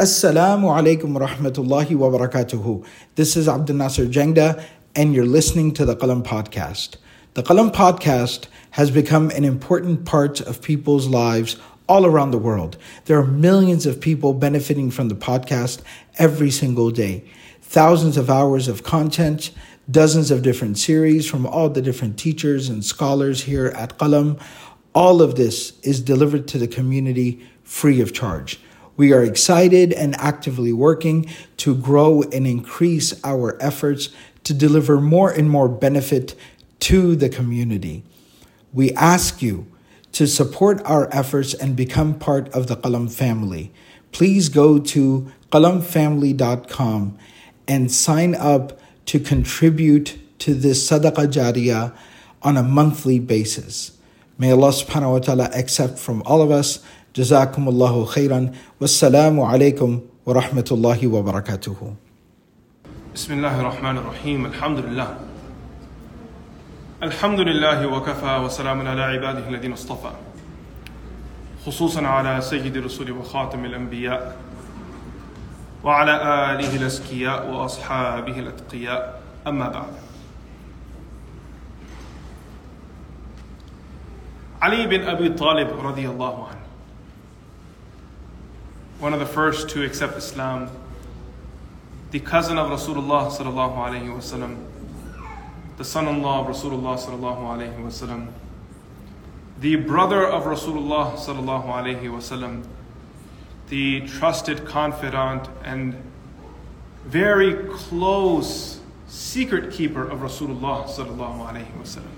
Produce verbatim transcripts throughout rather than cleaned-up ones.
Assalamu alaikum wa rahmatullahi wa barakatuhu. This is Abdul Nasser Jangda, and you're listening to the Qalam Podcast. The Qalam Podcast has become an important part of people's lives all around the world. There are millions of people benefiting from the podcast every single day. Thousands of hours of content, dozens of different series from all the different teachers and scholars here at Qalam. All of this is delivered to the community free of charge. We are excited and actively working to grow and increase our efforts to deliver more and more benefit to the community. We ask you to support our efforts and become part of the Qalam family. Please go to qalam family dot com and sign up to contribute to this sadaqah jariyah on a monthly basis. May Allah subhanahu wa ta'ala accept from all of us. جزاكم الله خيرا والسلام عليكم ورحمة الله وبركاته. بسم الله الرحمن الرحيم. الحمد لله الحمد لله وكفى وسلام على عباده الذين اصطفى خصوصا على سيد الرسل وخاتم الأنبياء وعلى آله الأزكياء وأصحابه الأتقياء أما بعد. Ali bin Abi Talib radiyallahu anhu, one of the first to accept Islam, the cousin of Rasulullah sallallahu alayhi wasallam, the son-in-law of Rasulullah sallallahu alayhi wasallam, the brother of Rasulullah sallallahu alayhi wasallam, the trusted confidant and very close secret keeper of Rasulullah sallallahu alayhi wasallam.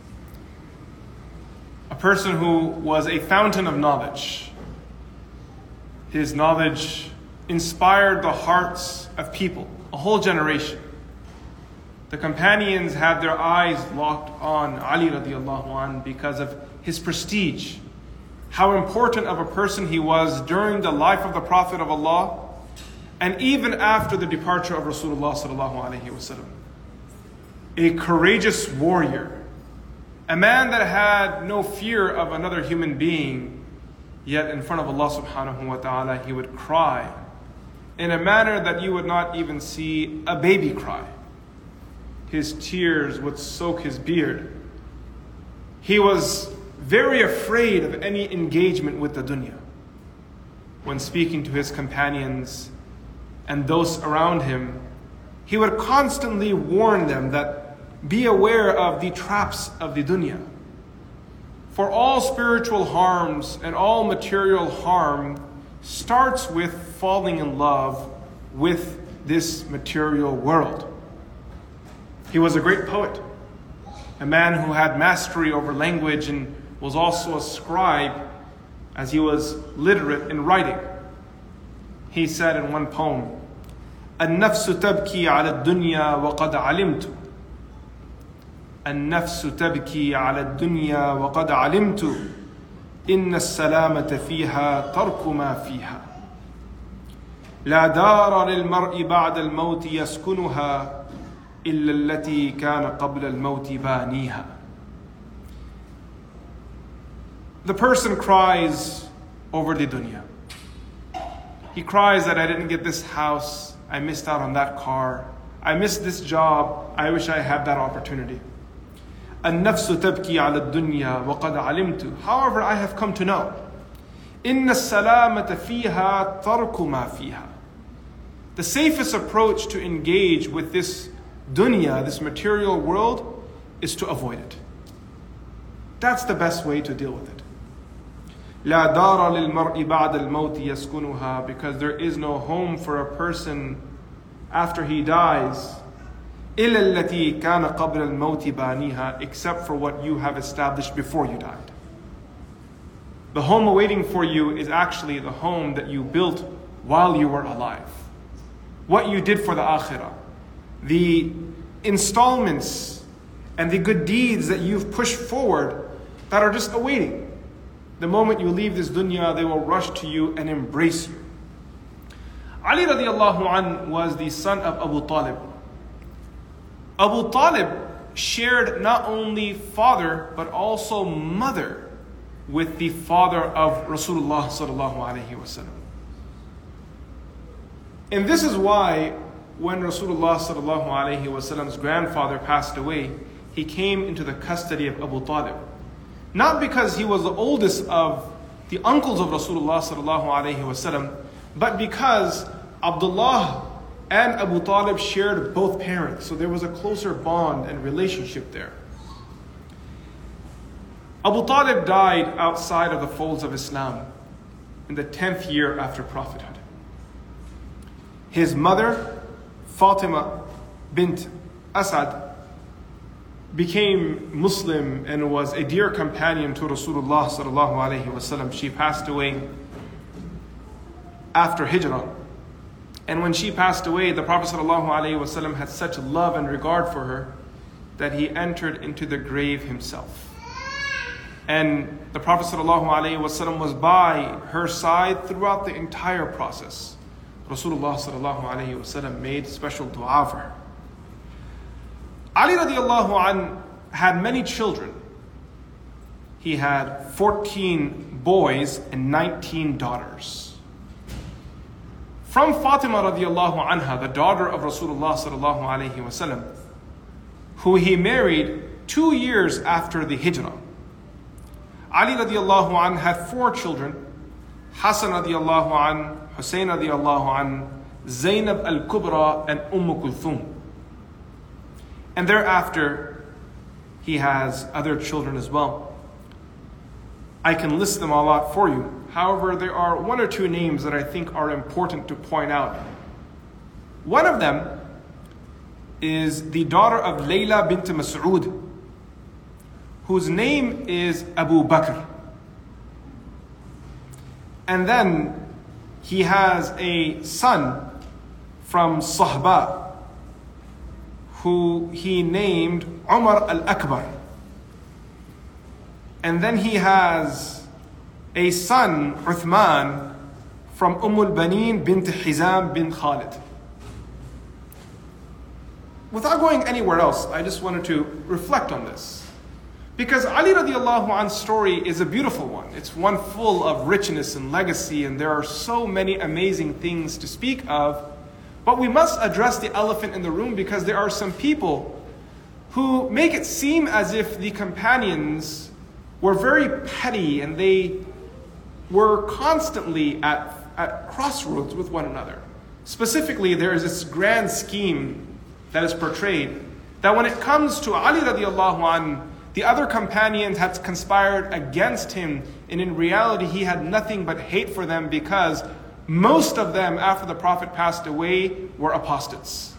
A person who was a fountain of knowledge. His knowledge inspired the hearts of people, a whole generation. The companions had their eyes locked on Ali radiallahu anh because of his prestige, how important of a person he was during the life of the Prophet of Allah, and even after the departure of Rasulullah sallallahu alaihi wasallam. A courageous warrior, a man that had no fear of another human being. Yet in front of Allah subhanahu wa ta'ala, he would cry in a manner that you would not even see a baby cry. His tears would soak his beard. He was very afraid of any engagement with the dunya. When speaking to his companions and those around him, he would constantly warn them that be aware of the traps of the dunya. For all spiritual harms and all material harm starts with falling in love with this material world. He was a great poet, a man who had mastery over language and was also a scribe as he was literate in writing. He said in one poem, النفس تبكي على الدنيا وقد علمت النفس تبكي على الدنيا وقد علمت إن السلامة فيها ترك ما فيها لا دار للمرء بعد الموت يسكنها إلا التي كان قبل الموت بانيها. The person cries over the dunya. He cries that I didn't get this house, I missed out on that car, I missed this job, I wish I had that opportunity. النفس تبكي على الدنيا وقد علمت. However, I have come to know إن السلامة فيها ترك ما فيها. The safest approach to engage with this dunya, this material world, is to avoid it. That's the best way to deal with it. لا دار للمرء بعد الموت يسكنها, because there is no home for a person after he dies. إلا التي كان قبل الموت بانيها, except for what you have established before you died. The home awaiting for you is actually the home that you built while you were alive. What you did for the akhirah, the installments and the good deeds that you've pushed forward that are just awaiting. The moment you leave this dunya, they will rush to you and embrace you. Ali radiallahu anh was the son of Abu Talib. Abu Talib shared not only father but also mother with the father of Rasulullah sallallahu alaihi wasallam. And this is why when Rasulullah sallallahu alaihi wasallam's grandfather passed away, he came into the custody of Abu Talib. Not because he was the oldest of the uncles of Rasulullah sallallahu alaihi wasallam, but because Abdullah and Abu Talib shared both parents. So there was a closer bond and relationship there. Abu Talib died outside of the folds of Islam in the tenth year after prophethood. His mother, Fatima bint Asad, became Muslim and was a dear companion to Rasulullah sallallahu alaihi wasallam. She passed away after Hijrah. And when she passed away, the Prophet sallallahu alaihi wasallam had such love and regard for her that he entered into the grave himself. And the Prophet sallallahu alaihi wasallam was by her side throughout the entire process. Rasulullah sallallahu alaihi wasallam made special dua for her. Ali radiallahu an had many children. He had fourteen boys and nineteen daughters. From Fatima radiallahu anha, the daughter of Rasulullah sallallahu alaihi wasallam, who he married two years after the Hijrah. Ali radiallahu an had four children: Hassan radiallahu an, Hussein radiallahu an, Zainab al-Kubra, and Umm Kulthum. And thereafter, he has other children as well. I can list them all out for you. However, there are one or two names that I think are important to point out. One of them is the daughter of Layla bint Mas'ud, whose name is Abu Bakr. And then he has a son from Sahba, who he named Umar al-Akbar. And then he has a son, Uthman, from Umm al-Banin bint Hizam bin Khalid. Without going anywhere else, I just wanted to reflect on this. Because Ali radiallahu anhu's story is a beautiful one. It's one full of richness and legacy, and there are so many amazing things to speak of. But we must address the elephant in the room, because there are some people who make it seem as if the companions were very petty and they were constantly at, at crossroads with one another. Specifically, there is this grand scheme that is portrayed that when it comes to Ali radiallahu anh, the other companions had conspired against him, and in reality he had nothing but hate for them, because most of them, after the Prophet passed away, were apostates.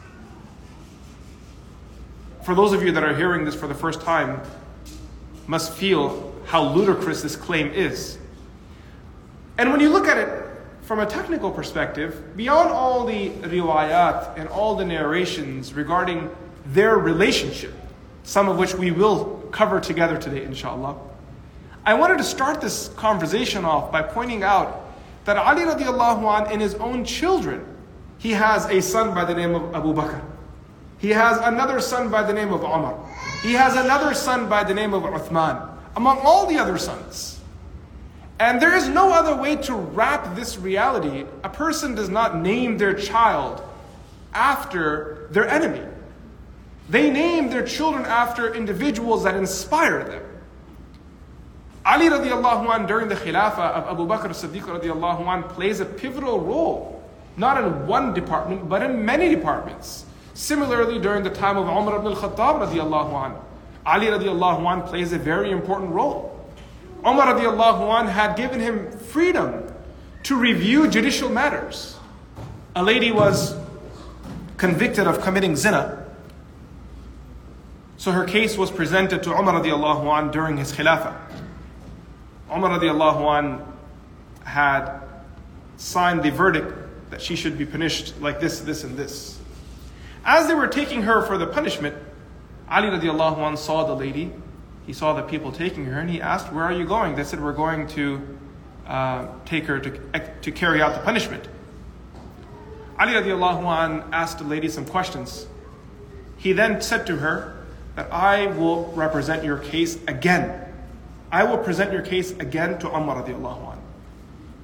For those of you that are hearing this for the first time, must feel how ludicrous this claim is. And when you look at it from a technical perspective, beyond all the riwayat and all the narrations regarding their relationship, some of which we will cover together today, inshallah, I wanted to start this conversation off by pointing out that Ali radiallahu anh, in his own children, he has a son by the name of Abu Bakr. He has another son by the name of Umar. He has another son by the name of Uthman, among all the other sons. And there is no other way to wrap this reality. A person does not name their child after their enemy. They name their children after individuals that inspire them. Ali radiallahu anh, during the Khilafah of Abu Bakr as-Siddiq radiallahu anh, plays a pivotal role, not in one department, but in many departments. Similarly, during the time of Umar ibn al-Khattab radiallahu anh, Ali radiallahu anh plays a very important role. Umar radiallahu anh had given him freedom to review judicial matters. A lady was convicted of committing zina, so her case was presented to Umar radiallahu anh during his Khilafah. Umar radiallahu anh had signed the verdict that she should be punished like this, this, and this. As they were taking her for the punishment, Ali radiallahu anh saw the lady. He saw the people taking her, and he asked, "Where are you going?" They said, "We're going to uh, take her to, to carry out the punishment." Ali radiallahu anh asked the lady some questions. He then said to her that, "I will represent your case again. I will present your case again to Umar radiallahu anh."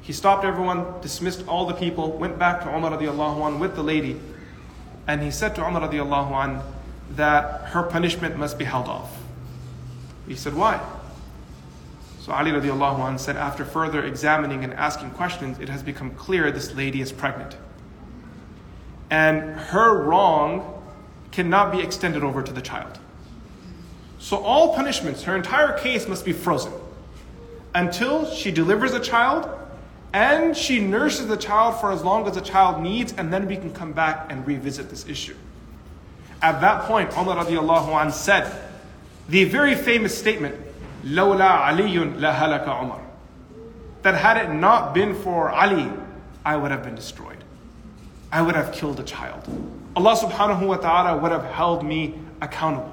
He stopped everyone, dismissed all the people, went back to Umar radiallahu anh with the lady, and he said to Umar radiallahu anh that her punishment must be held off. He said, why? So Ali radiallahu anh said, after further examining and asking questions, it has become clear this lady is pregnant. And her wrong cannot be extended over to the child. So all punishments, her entire case must be frozen until she delivers a child and she nurses the child for as long as the child needs, and then we can come back and revisit this issue. At that point, Umar radiallahu anh said the very famous statement, لَوْلَا عَلِيٌّ لَهَلَكَ عُمَرٌ, that had it not been for Ali, I would have been destroyed. I would have killed a child. Allah subhanahu wa ta'ala would have held me accountable.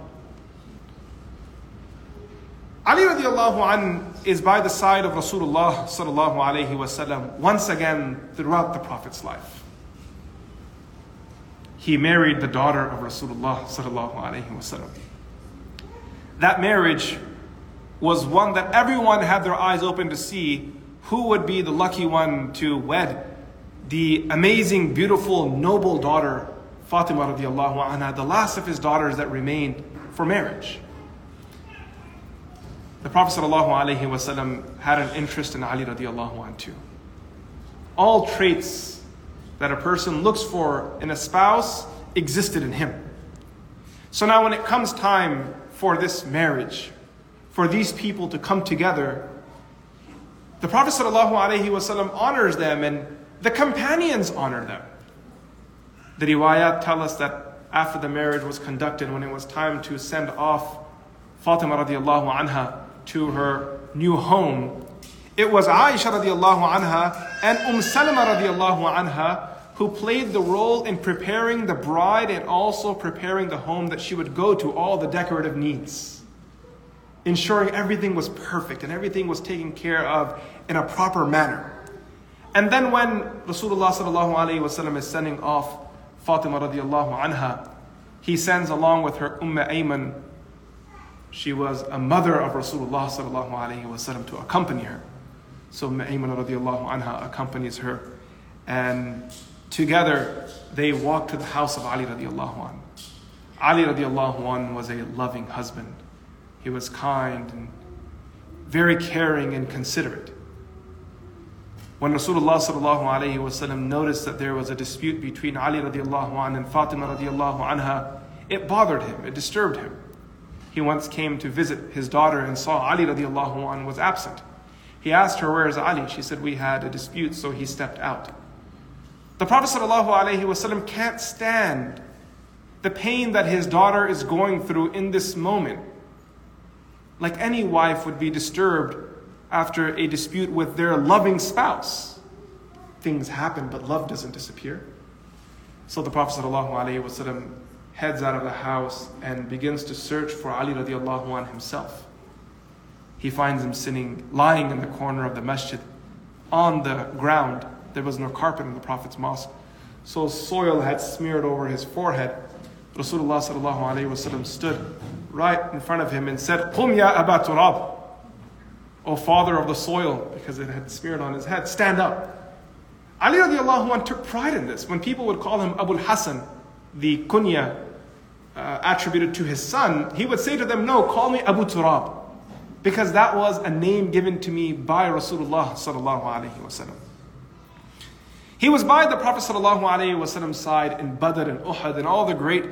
Ali radiallahu anh is by the side of Rasulullah sallallahu alayhi wasallam once again throughout the Prophet's life. He married the daughter of Rasulullah sallallahu alayhi wasallam. That marriage was one that everyone had their eyes open to see who would be the lucky one to wed the amazing, beautiful, noble daughter Fatima radiallahu anha, the last of his daughters that remained for marriage. The Prophet ﷺ had an interest in Ali radiallahu anhu too. All traits that a person looks for in a spouse existed in him. So now when it comes time for this marriage, for these people to come together, the Prophet ﷺ honors them and the companions honor them. The riwayat tell us that after the marriage was conducted, when it was time to send off Fatima radiallahu anha to her new home, it was Aisha radiallahu anha and Umm Salama radiallahu anha who played the role in preparing the bride and also preparing the home that she would go to, all the decorative needs, ensuring everything was perfect and everything was taken care of in a proper manner. And then when Rasulullah sallallahu alayhi wa sallam is sending off Fatima radiallahu anha, he sends along with her Umm Ayman. She was a mother of Rasulullah sallallahu alayhi wa sallam to accompany her. So Umm Ayman radiallahu anha accompanies her, and together they walk to the house of Ali radiallahu anh. Ali radiallahu anh was a loving husband. He was kind and very caring and considerate. When Rasulullah sallallahu alayhi wa sallam noticed that there was a dispute between Ali radiallahu anh and Fatima radiallahu anha, it bothered him, it disturbed him. He once came to visit his daughter and saw Ali radiallahu anh was absent. He asked her, where is Ali? She said, we had a dispute, so he stepped out. The Prophet sallallahu alayhi wa sallam can't stand the pain that his daughter is going through in this moment. Like any wife would be disturbed after a dispute with their loving spouse. Things happen, but love doesn't disappear. So the Prophet sallallahu alayhi wa sallam heads out of the house and begins to search for Ali radiallahu anh himself. He finds him sitting, lying in the corner of the masjid on the ground. There was no carpet in the Prophet's mosque, so soil had smeared over his forehead. Rasulullah sallallahu alayhi wa sallam stood right in front of him and said, "Qum ya Aba Turab, O father of the soil," because it had smeared on his head, "stand up." Ali radiallahu anh took pride in this. When people would call him Abul Hasan, the kunya uh, attributed to his son, he would say to them, no, call me Abu Turab, because that was a name given to me by Rasulullah sallallahu alayhi wa sallam. He was by the Prophet sallallahu alayhi wa sallam's side in Badr and Uhud and all the great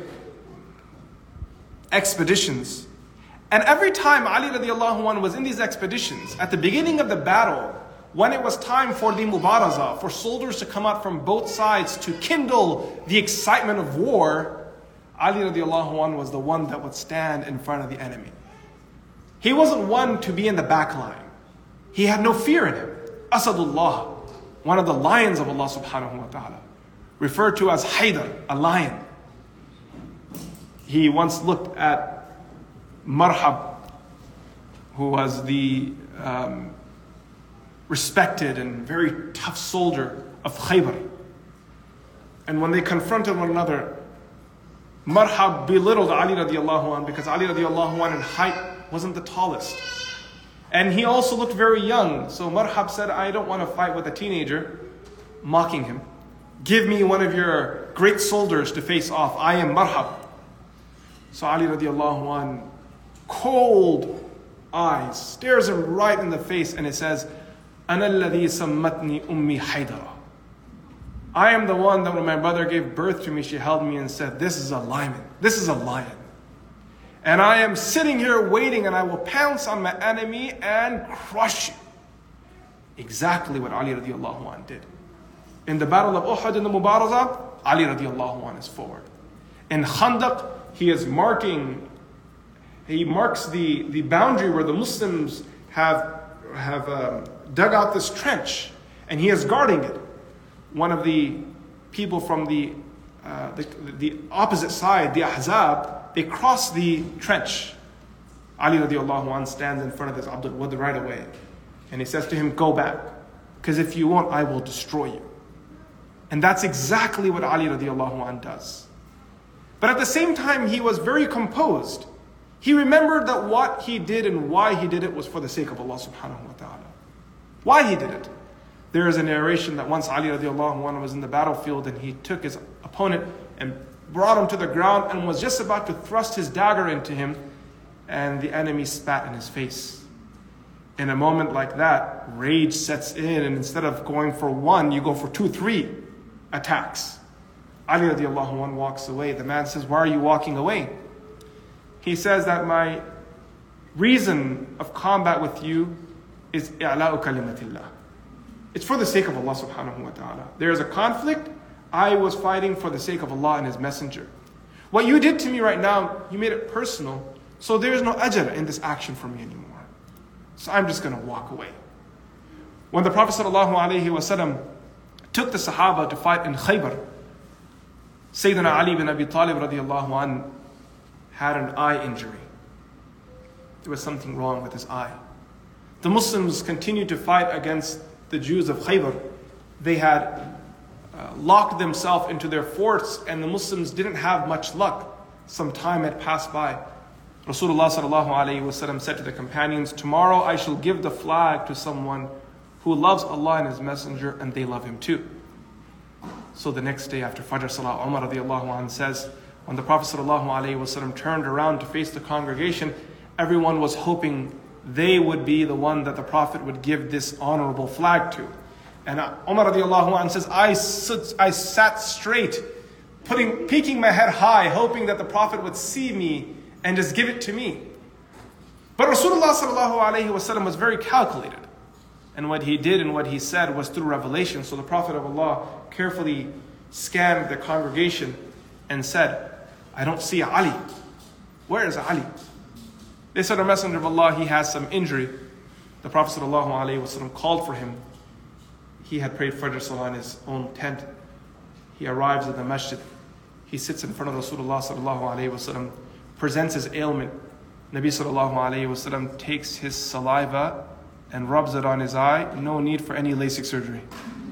expeditions. And every time Ali radiallahu anh was in these expeditions, at the beginning of the battle, when it was time for the mubaraza, for soldiers to come out from both sides to kindle the excitement of war, Ali radiallahu anh was the one that would stand in front of the enemy. He wasn't one to be in the back line. He had no fear in him. Asadullah, one of the lions of Allah subhanahu wa ta'ala, referred to as Haydar, a lion. He once looked at Marhab, who was the um, respected and very tough soldier of Khaybar. And when they confronted one another, Marhab belittled Ali radiallahu anh because Ali radiallahu anh in height wasn't the tallest. And he also looked very young. So Marhab said, I don't want to fight with a teenager, mocking him. Give me one of your great soldiers to face off. I am Marhab. So Ali radiallahu anh, cold eyes, stares him right in the face, and it says, أَنَا الَّذِي سَمَّتْنِي أُمِّي حَيْدَرًا. I am the one that when my mother gave birth to me, she held me and said, this is a lion. This is a lion. And I am sitting here waiting, and I will pounce on my enemy and crush you. Exactly what Ali radiallahu anh did. In the battle of Uhud in the Mubaraza, Ali radiallahu anh is forward. In Khandaq, he is marking, he marks the, the boundary where the Muslims have, have um, dug out this trench, and he is guarding it. One of the people from the, uh, the, the opposite side, the Ahzab, they cross the trench. Ali radiallahu anh stands in front of this Abdul Wud right away. And he says to him, go back, because if you won't, I will destroy you. And that's exactly what Ali radiallahu anh does. But at the same time, he was very composed. He remembered that what he did and why he did it was for the sake of Allah subhanahu wa ta'ala. Why he did it. There is a narration that once Ali radiallahu anh was in the battlefield and he took his opponent and brought him to the ground and was just about to thrust his dagger into him, and the enemy spat in his face. In a moment like that, rage sets in, and instead of going for one, you go for two, three attacks. Ali radiallahu anh walks away. The man says, why are you walking away? He says that my reason of combat with you is i'la'u kalimatillah. It's for the sake of Allah subhanahu wa ta'ala. There is a conflict. I was fighting for the sake of Allah and His Messenger. What you did to me right now, you made it personal. So there is no ajr in this action for me anymore. So I'm just going to walk away. When the Prophet sallallahu alaihi wasallam took the Sahaba to fight in Khaybar, Sayyidina Ali bin Abi Talib radiallahu anh had an eye injury. There was something wrong with his eye. The Muslims continued to fight against the Jews of Khaybar. They had uh, locked themselves into their forts, and the Muslims didn't have much luck. Some time had passed by. Rasulullah sallallahu alaihi wasallam said to the companions, tomorrow I shall give the flag to someone who loves Allah and His Messenger, and they love him too. So the next day after Fajr Salah, Umar radiallahu anh says, when the Prophet sallallahu alaihi wasallam turned around to face the congregation, everyone was hoping they would be the one that the Prophet would give this honorable flag to. And Umar radiallahu anh says, I, sit, I sat straight, putting, peeking my head high, hoping that the Prophet would see me and just give it to me. But Rasulullah sallallahu alaihi wasallam was very calculated. And what he did and what he said was through revelation. So the Prophet of Allah carefully scanned the congregation and said, I don't see Ali. Where is Ali? They said, O Messenger of Allah, he has some injury. The Prophet sallallahu alaihi wasallam called for him. He had prayed Fajr Salah in his own tent. He arrives at the masjid. He sits in front of Rasulullah sallallahu alaihi wasallam, presents his ailment. Nabi sallallahu alaihi wasallam takes his saliva and rubs it on his eye. No need for any LASIK surgery.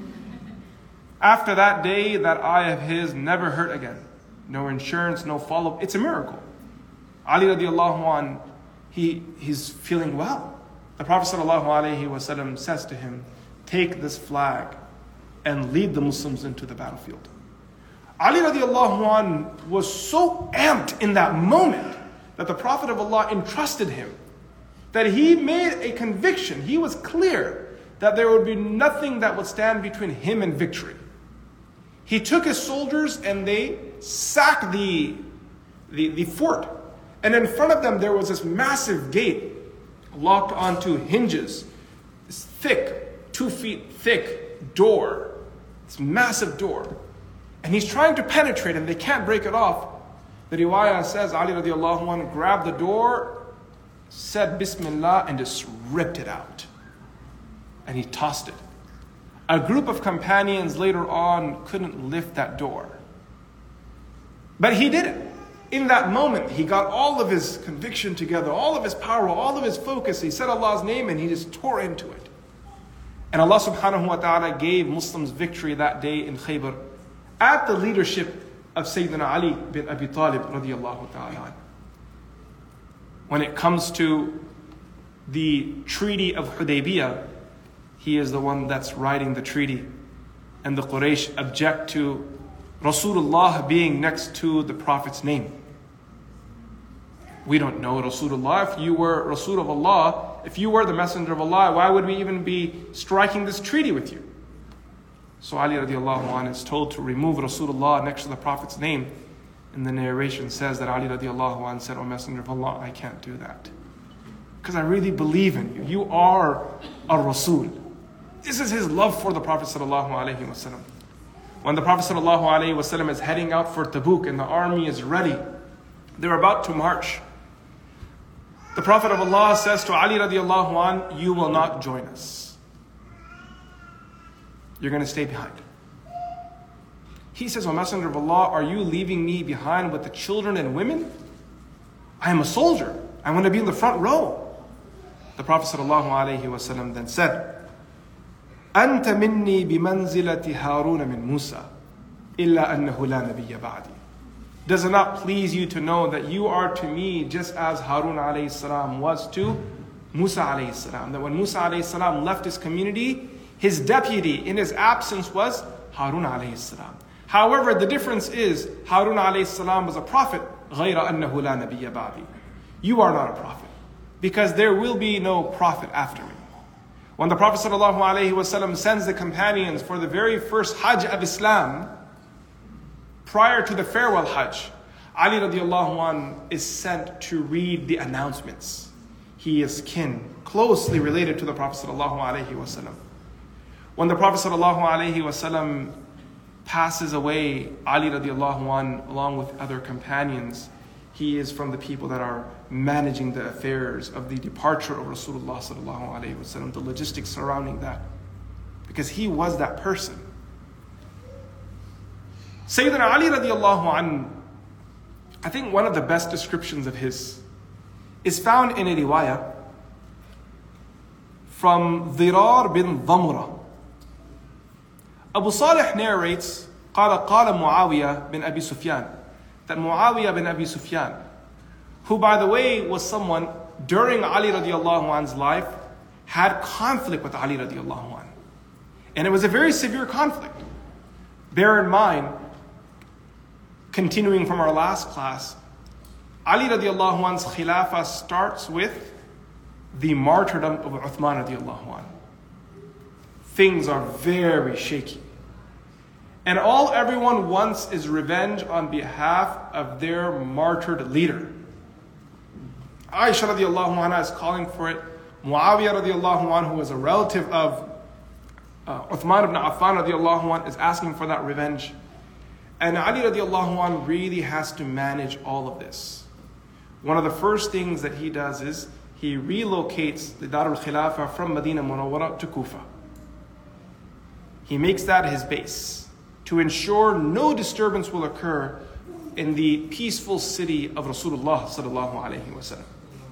After that day, that eye of his never hurt again. No insurance, no follow-up. It's a miracle. Ali radiallahu anh, he, he's feeling well. The Prophet sallallahu alaihi wasallam says to him, take this flag and lead the Muslims into the battlefield. Ali radiallahu anh was so amped in that moment that the Prophet of Allah entrusted him, that he made a conviction. He was clear that there would be nothing that would stand between him and victory. He took his soldiers and they sacked the, the, the fort. And in front of them there was this massive gate locked onto hinges. This thick, two feet thick door. This massive door. And he's trying to penetrate and they can't break it off. The riwayah says Ali radiallahu anh grabbed the door, said Bismillah, and just ripped it out. And he tossed it. A group of companions later on couldn't lift that door. But he did it. In that moment, he got all of his conviction together, all of his power, all of his focus. He said Allah's name and he just tore into it. And Allah subhanahu wa ta'ala gave Muslims victory that day in Khaybar at the leadership of Sayyidina Ali bin Abi Talib radiallahu ta'ala. When it comes to the Treaty of Hudaybiyah, he is the one that's writing the treaty. And the Quraysh object to Rasulullah being next to the Prophet's name. We don't know Rasulullah. If you were Rasul of Allah, if you were the Messenger of Allah, why would we even be striking this treaty with you? So Ali radiallahu anhu is told to remove Rasulullah next to the Prophet's name. And the narration says that Ali radiallahu anhu said, "O Messenger of Allah, I can't do that. Because I really believe in you. You are a Rasul." This is his love for the Prophet sallallahu alaihi wasallam. When the Prophet sallallahu alaihi wasallam is heading out for Tabuk and the army is ready, they're about to march. The Prophet of Allah says to Ali radiallahu anhu, "You will not join us. You're going to stay behind." He says, "O Messenger of Allah, are you leaving me behind with the children and women? I am a soldier. I want to be in the front row." The Prophet sallallahu alaihi wasallam then said, "أنت مني بمنزلة هارون من موسى إلا أنه لا نبي بعدي." Does it not please you to know that you are to me just as Harun alayhi salam was to Musa alayhi salam? That when Musa alayhi salam left his community, his deputy in his absence was Harun alayhi salam. However, the difference is Harun alayhi salam was a prophet. غَيْرَ أَنَّهُ لَا نَبِيَّ بَعْدِي. You are not a prophet, because there will be no prophet after me. When the Prophet sallallahu alaihi wasallam sends the companions for the very first Hajj of Islam, prior to the farewell Hajj, Ali radiallahu anh is sent to read the announcements. He is kin, closely related to the Prophet sallallahu alaihi wasallam. When the Prophet sallallahu alaihi wasallam passes away, Ali radiallahu anh, along with other companions, he is from the people that are managing the affairs of the departure of Rasulullah sallallahu alaihi wasallam, the logistics surrounding that, because he was that person. Sayyidina Ali radiallahu anhu, I think one of the best descriptions of his is found in a riwayah from Dhirar bin Dhamra. Abu Salih narrates, قال قال معاوية bin Abi Sufyan, that Muawiyah bin Abi Sufyan, who by the way was someone during Ali radiallahu anhu's life, had conflict with Ali radiallahu anhu. And it was a very severe conflict. Bear in mind, continuing from our last class, Ali radiallahu anhu's khilafah starts with the martyrdom of Uthman radiallahu anhu. Things are very shaky. And all everyone wants is revenge on behalf of their martyred leader. Aisha radiallahu anha is calling for it. Muawiyah radiallahu anhu, who is a relative of uh, Uthman ibn Affan radiallahu anhu, is asking for that revenge. And Ali radiallahu anhu really has to manage all of this. One of the first things that he does is he relocates the Dar al-Khilafah from Medina Munawwara to Kufa. He makes that his base to ensure no disturbance will occur in the peaceful city of Rasulullah sallallahu alaihi wasallam.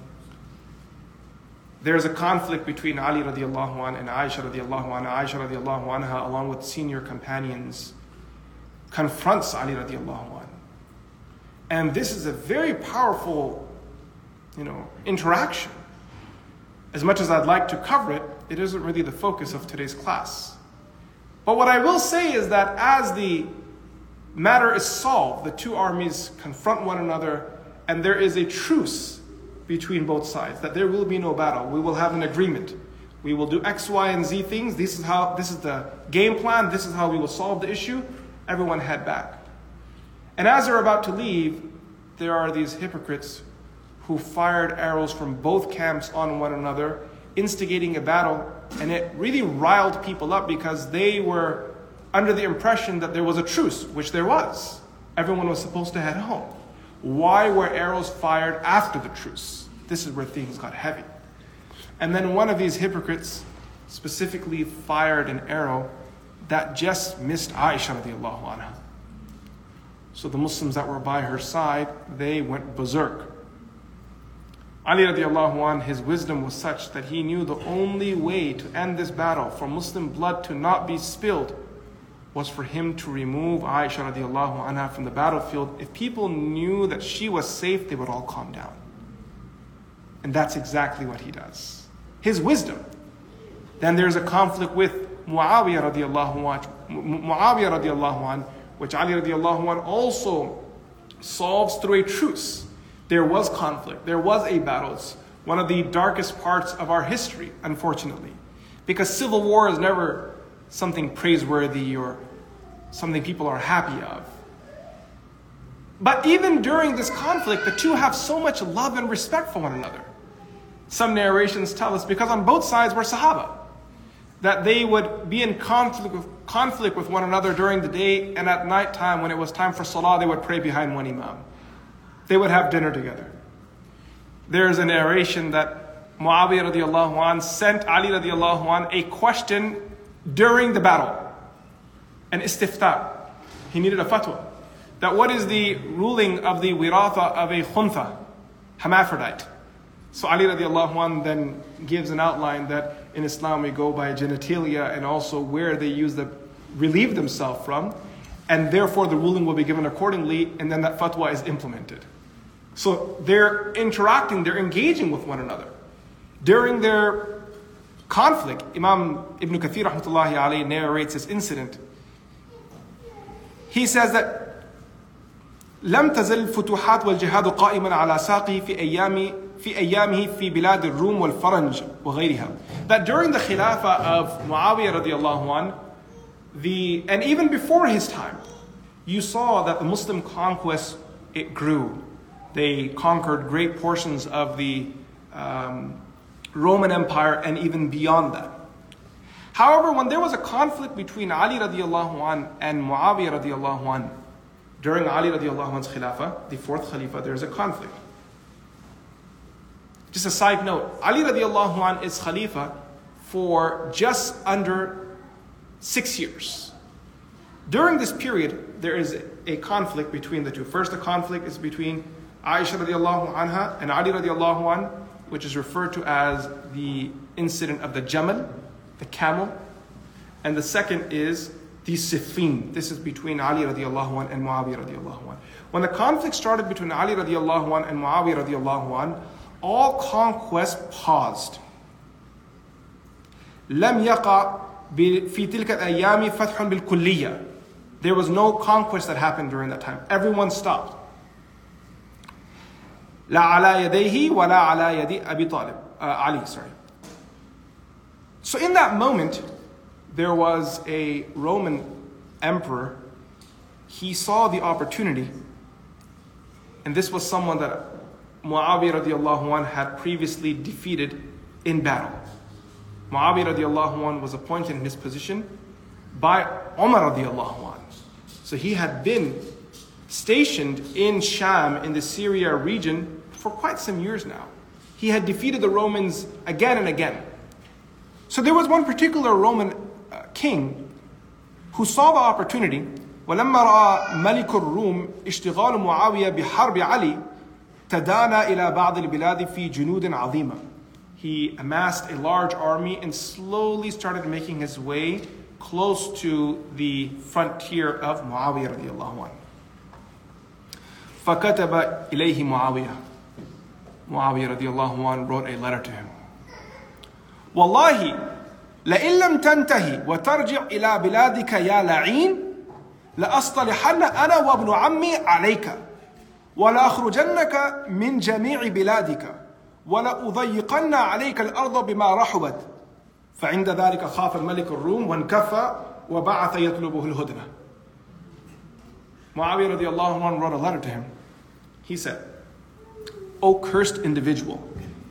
There is a conflict between Ali radiallahu anhu and Aisha radiallahu anha. Aisha radiallahu anha, along with senior companions, confronts Ali radiallahu anhu. And this is a very powerful, you know, interaction. As much as I'd like to cover it, it isn't really the focus of today's class. But what I will say is that as the matter is solved, the two armies confront one another, and there is a truce between both sides, that there will be no battle. We will have an agreement. We will do X, Y, and Z things. This is how, this is the game plan. This is how we will solve the issue. Everyone head back. And as they're about to leave, there are these hypocrites who fired arrows from both camps on one another, instigating a battle. And it really riled people up because they were under the impression that there was a truce, which there was. Everyone was supposed to head home. Why were arrows fired after the truce? This is where things got heavy. And then one of these hypocrites specifically fired an arrow that just missed Aisha radiallahu anha. So the Muslims that were by her side, they went berserk. Ali radiallahu anh, his wisdom was such that he knew the only way to end this battle, for Muslim blood to not be spilled, was for him to remove Aisha radiallahu anha from the battlefield. If people knew that she was safe, they would all calm down. And that's exactly what he does. His wisdom. Then there's a conflict with Muawiyah radiallahu anhu, Muawiyah radiallahu anhu, which Ali radiallahu anhu also solves through a truce. There was conflict. There was a battle. It's one of the darkest parts of our history, unfortunately. Because civil war is never something praiseworthy or something people are happy of. But even during this conflict, the two have so much love and respect for one another. Some narrations tell us, because on both sides were Sahaba, that they would be in conflict with, conflict with one another during the day, and at night time, when it was time for Salah, they would pray behind one Imam. They would have dinner together. There's a narration that Muawiyah radiallahu anh sent Ali radiallahu anh a question during the battle, an istifta. He needed a fatwa. That what is the ruling of the wiratha of a khuntha, hermaphrodite? So Ali radiallahu anh then gives an outline that in Islam we go by genitalia and also where they use the relieve themselves from, and therefore the ruling will be given accordingly, and then that fatwa is implemented. So they're interacting, they're engaging with one another. During their conflict, Imam Ibn Kathir rahmatullahi alayhi narrates this incident. He says that لم تزل الفتوحات والجهاد قائما على ساقه في أيام في أيامه في بلاد الروم والفرنج وغيرها. That during the Khilafah of Muawiyah radiallahu anh, the and even before his time, you saw that the Muslim conquest, it grew. They conquered great portions of the um, Roman Empire and even beyond that. However, when there was a conflict between Ali radiallahu anh and Muawiyah radiallahu anh, during Ali radiallahu anh's Khilafah, the fourth Khalifa, there is a conflict. Just a side note, Ali radiallahu anh is Khalifa for just under six years. During this period, there is a conflict between the two. First, the conflict is between Aisha radiallahu anha and Ali radiallahu anh, which is referred to as the incident of the Jamal, the camel. And the second is the Siffin. This is between Ali radiallahu anh and Muawiyah radiallahu anh. When the conflict started between Ali radiallahu anh and Muawiyah radiallahu anh, all conquest paused. لم يقع في تلك الأيام فتح بالكلية. There was no conquest that happened during that time. Everyone stopped. لا على يديه ولا على يد أبي طالب. Uh, Ali, sorry. So in that moment, there was a Roman emperor. He saw the opportunity, and this was someone that Muawiyah radiallahu anh had previously defeated in battle. Muawiyah radiallahu anh was appointed in his position by Umar radiallahu anh. So he had been stationed in Sham, in the Syria region, for quite some years now. He had defeated the Romans again and again. So there was one particular Roman uh, king who saw the opportunity. وَلَمَّا رَأَى مَلِكُ الرُّومِ اشْتِغَالُ مُعَاوِيَةَ بِحَرْبِ عَلِي تَدَانَى إِلَى بَعْضِ الْبِلَادِ فِي جُنُودٍ عَظِيمًا. He amassed a large army and slowly started making his way close to the frontier of Muawiyah radiallahu anh. فَكَتَبَ إِلَيْهِ مُعَاوِيَةَ. Muawiyah radiallahu anh wrote a letter to him. وَاللَّهِ لَإِن لَمْ تَنْتَهِ وَتَرْجِعْ إِلَى بِلَادِكَ يَا لَعِينَ لَأَصْطَلِحَنَّ أَنَا وَابْنُ عَمِّي عَلَيْكَ وَلَأَخْرُجَنَّكَ مِنْ جَمِيعِ بِلَادِكَ وَلَأُضَيِّقَنَّ عَلَيْكَ الْأَرْضَ بِمَا رَحُبَتْ فَعِنْدَ ذَلِكَ خَافَ الْمَلِكُ الرُّومِ وَانْكَفَّ وَبَعَثَ يَطْلُبُهُ الْهُدْنَةَ. Muawiyah radiallahu anh wrote a letter to him. He said, O cursed individual,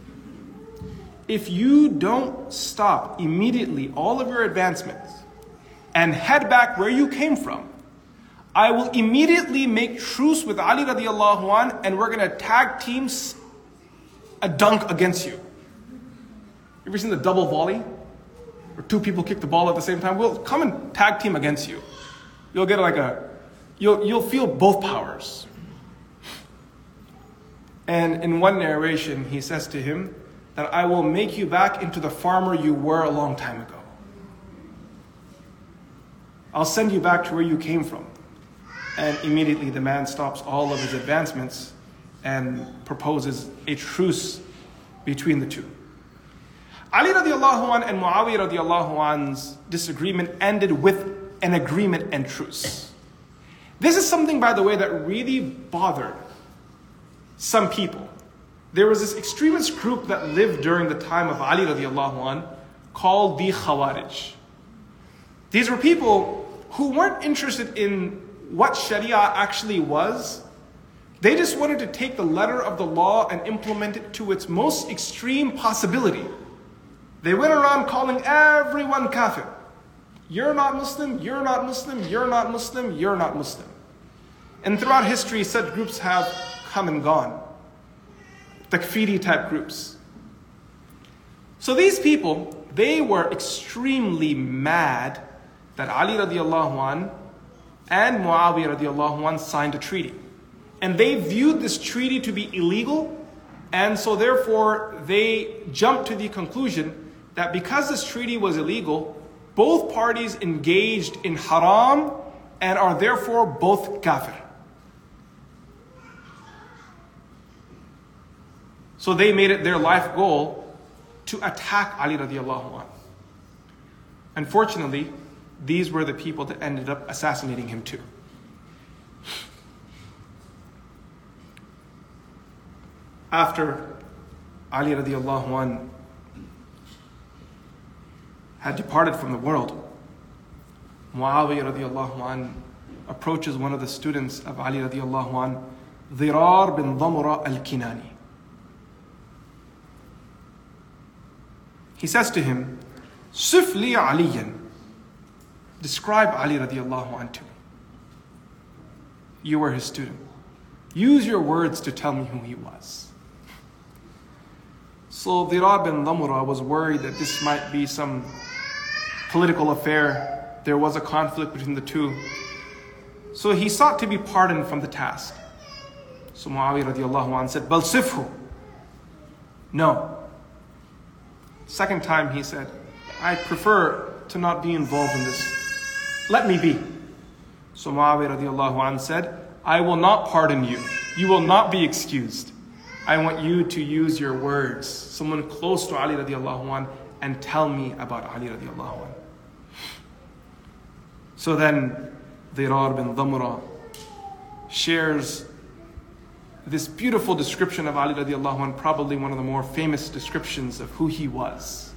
if you don't stop immediately all of your advancements and head back where you came from, I will immediately make truce with Ali radiallahu anh, and we're going to tag teams a dunk against you. You ever seen the double volley? Where two people kick the ball at the same time? We'll come and tag team against you. You'll get like a, you'll, you'll feel both powers. And in one narration, he says to him that I will make you back into the farmer you were a long time ago. I'll send you back to where you came from. And immediately the man stops all of his advancements and proposes a truce between the two. Ali radiallahu anh and Muawiyah radiallahu anh's disagreement ended with an agreement and truce. This is something, by the way, that really bothered some people. There was this extremist group that lived during the time of Ali radiallahu anh called the Khawarij. These were people who weren't interested in what Sharia actually was. They just wanted to take the letter of the law and implement it to its most extreme possibility. They went around calling everyone kafir. You're not Muslim, you're not Muslim, you're not Muslim, you're not Muslim. And throughout history, such groups have come and gone. Takfiri type groups. So these people, they were extremely mad that Ali radiallahu anh and Muawiyah radiallahu anh signed a treaty. And they viewed this treaty to be illegal, and so therefore they jumped to the conclusion that because this treaty was illegal, both parties engaged in haram and are therefore both kafir. So they made it their life goal to attack Ali radiallahu anh. Unfortunately, these were the people that ended up assassinating him too. After Ali radiallahu anh had departed from the world, Muawiyah radiallahu anh approaches one of the students of Ali radiallahu anh, Dhirar bin Dhamra al-Kinani. He says to him, Sif li Aliyan. Describe Ali radiallahu anh to me. You were his student. Use your words to tell me who he was. So Dhirar bin Dhamra was worried that this might be some political affair. There was a conflict between the two. So he sought to be pardoned from the task. So Muawiyah radiallahu anh said, Bal sifhu. No. Second time he said, I prefer to not be involved in this. Let me be. So Muawiyah radiallahu anh said, I will not pardon you. You will not be excused. I want you to use your words, someone close to Ali radiallahu anh, and tell me about Ali radiallahu anh. So then Dhirar bin Dhamra shares this beautiful description of Ali radiallahu anh, probably one of the more famous descriptions of who he was.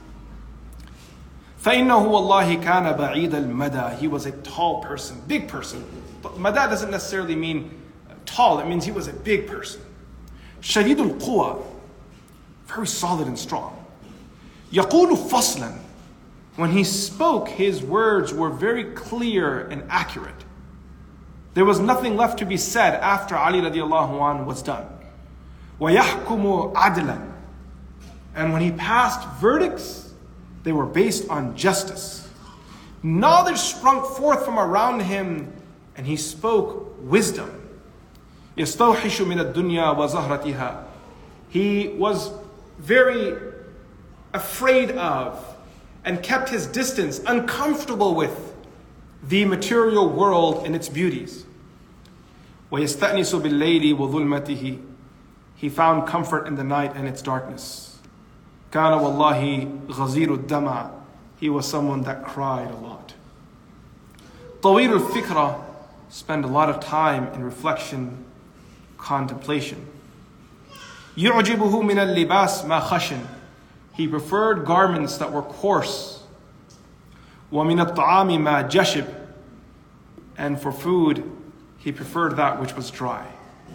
فَإِنَّهُ وَاللَّهِ كَانَ بَعِيدَ الْمَدَى. He was a tall person, big person. But mada doesn't necessarily mean tall, it means he was a big person. شَدِيدُ الْقُوَى, very solid and strong. يَقُولُ فَصْلًا, when he spoke, his words were very clear and accurate. There was nothing left to be said after Ali radiallahu anh was done. وَيَحْكُمُ عَدْلًا, and when he passed verdicts, they were based on justice. Knowledge sprung forth from around him, and he spoke wisdom. يَسْتَوْحِشُ مِنَ الدُّنْيَا وَزَهْرَتِهَا. He was very afraid of and kept his distance, uncomfortable with the material world and its beauties. وَيَسْتَأْنِسُ بِاللَّيْلِ وَظُلْمَتِهِ. He found comfort in the night and its darkness. كَانَ وَاللَّهِ غَزِيرُ الدَّمَعِ. He was someone that cried a lot. طَوِيلُ الْفِكْرَةِ. Spend a lot of time in reflection, contemplation. يُعْجِبُهُ مِنَ اللِّبَاسِ مَا خَشِنْ. He preferred garments that were coarse. وَمِنَ الطَّعَامِ مَا جَشِبْ. And for food, he preferred that which was dry.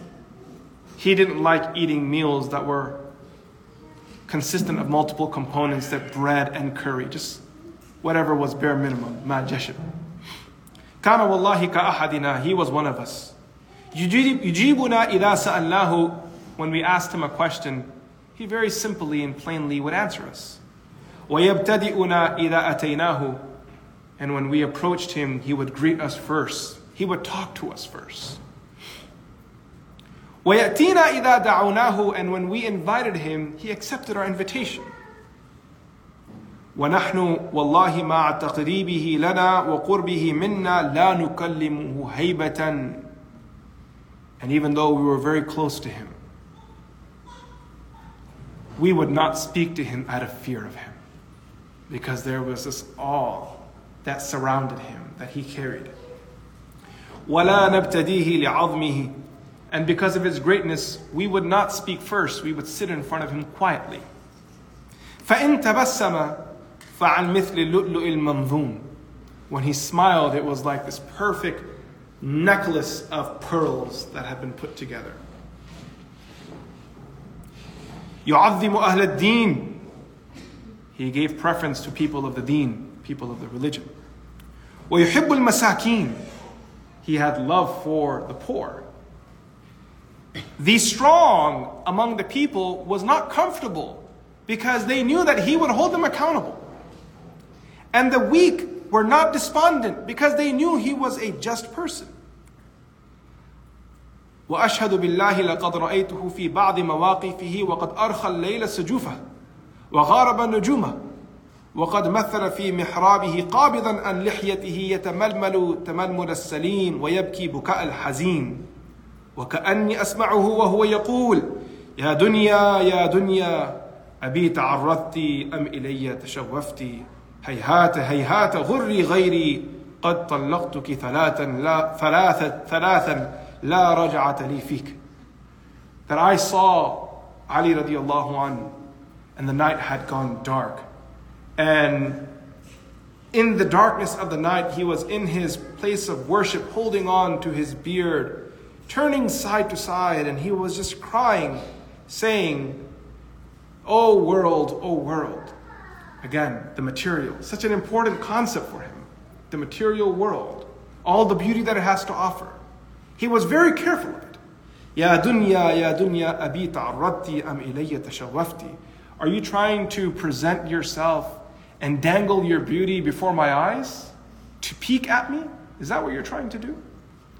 He didn't like eating meals that were consistent of multiple components, that bread and curry, just whatever was bare minimum, مَا جَشِبْ. كَانَ وَاللَّهِ كَأَحَدِنَا. He was one of us. يُجِيبُنَا إِذَا سَأَلْنَاهُ. When we asked him a question, he very simply and plainly would answer us. وَيَبْتَدِئُنَا إِذَا أَتَيْنَاهُ. And when we approached him, he would greet us first. He would talk to us first. وَيَأْتِينَا إِذَا دَعَوْنَاهُ. And when we invited him, he accepted our invitation. وَنَحْنُ وَاللَّهِ مَعَ تَقْرِيبِهِ لَنَا وَقُرْبِهِ مِنَّا لَا نُكَلِّمُهُ هَيْبَةً. And even though we were very close to him, we would not speak to him out of fear of him, because there was this awe that surrounded him, that he carried. وَلَا نَبْتَدِيهِ لِعَظْمِهِ. And because of his greatness, we would not speak first, we would sit in front of him quietly. فَإِن تَبَسَّمَ فَعَنْ مِثْلِ اللُّؤْلُؤِ الْمَنْظُومِ. When he smiled, it was like this perfect necklace of pearls that had been put together. يُعَظِّمُ أَهْلَ الدِّينِ. He gave preference to people of the deen, people of the religion. وَيُحِبُّ الْمَسَاكِينَ. He had love for the poor. The strong among the people was not comfortable because they knew that he would hold them accountable. And the weak were not despondent because they knew he was a just person. وأشهد بالله لقد رأيته في بعض مواقفه وقد أرخى الليل سجوفه وغارب نجومه وقد مثل في محرابه قابضا عن لحيته يتململ تململ السليم ويبكي بكاء الحزين وكأني أسمعه وهو يقول يا دنيا يا دنيا أبي تعرضت أم إلي تشوفت هيهات هيهات غري غيري قد طلقتك ثلاثا لا ثلاثة ثلاثا لا رجعة لي فيك. That I saw Ali radiallahu anhu, and the night had gone dark, and in the darkness of the night he was in his place of worship, holding on to his beard, turning side to side, and he was just crying, saying, "O world, O world." Again, the material, such an important concept for him. The material world, all the beauty that it has to offer. He was very careful of it. Ya dunya, ya dunya, abi ta'arradti am ilayya tashawwafti. Are you trying to present yourself and dangle your beauty before my eyes? To peek at me? Is that what you're trying to do?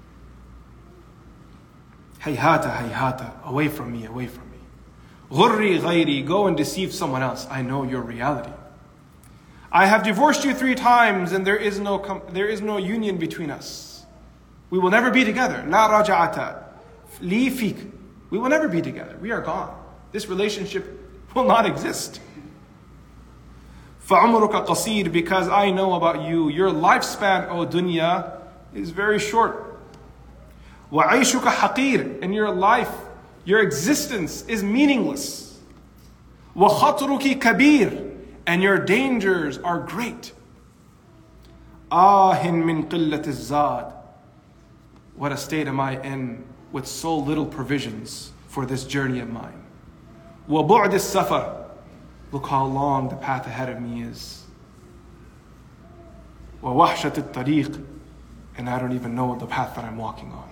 Hayhata, hayhata, away from me, away from me. Ghurri ghayri, go and deceive someone else. I know your reality. I have divorced you three times and there is no com- there is no union between us. We will never be together. La raja'ata li fik. We will never be together. We are gone. This relationship will not exist. فَعُمْرُكَ قَصِيرٌ, because I know about you, your lifespan, O dunya, is very short. وَعَيْشُكَ حَقِيرٌ, and your life, your existence is meaningless. وَخَطْرُكِ كَبِيرٌ, and your dangers are great. آهٍ مِّن قِلَّةِ الزَّادِ. What a state am I in with so little provisions for this journey of mine. وَبُعْدِ السَّفَرِ, look how long the path ahead of me is. وَوَحْشَةِ الطَّرِيقِ, and I don't even know the path that I'm walking on.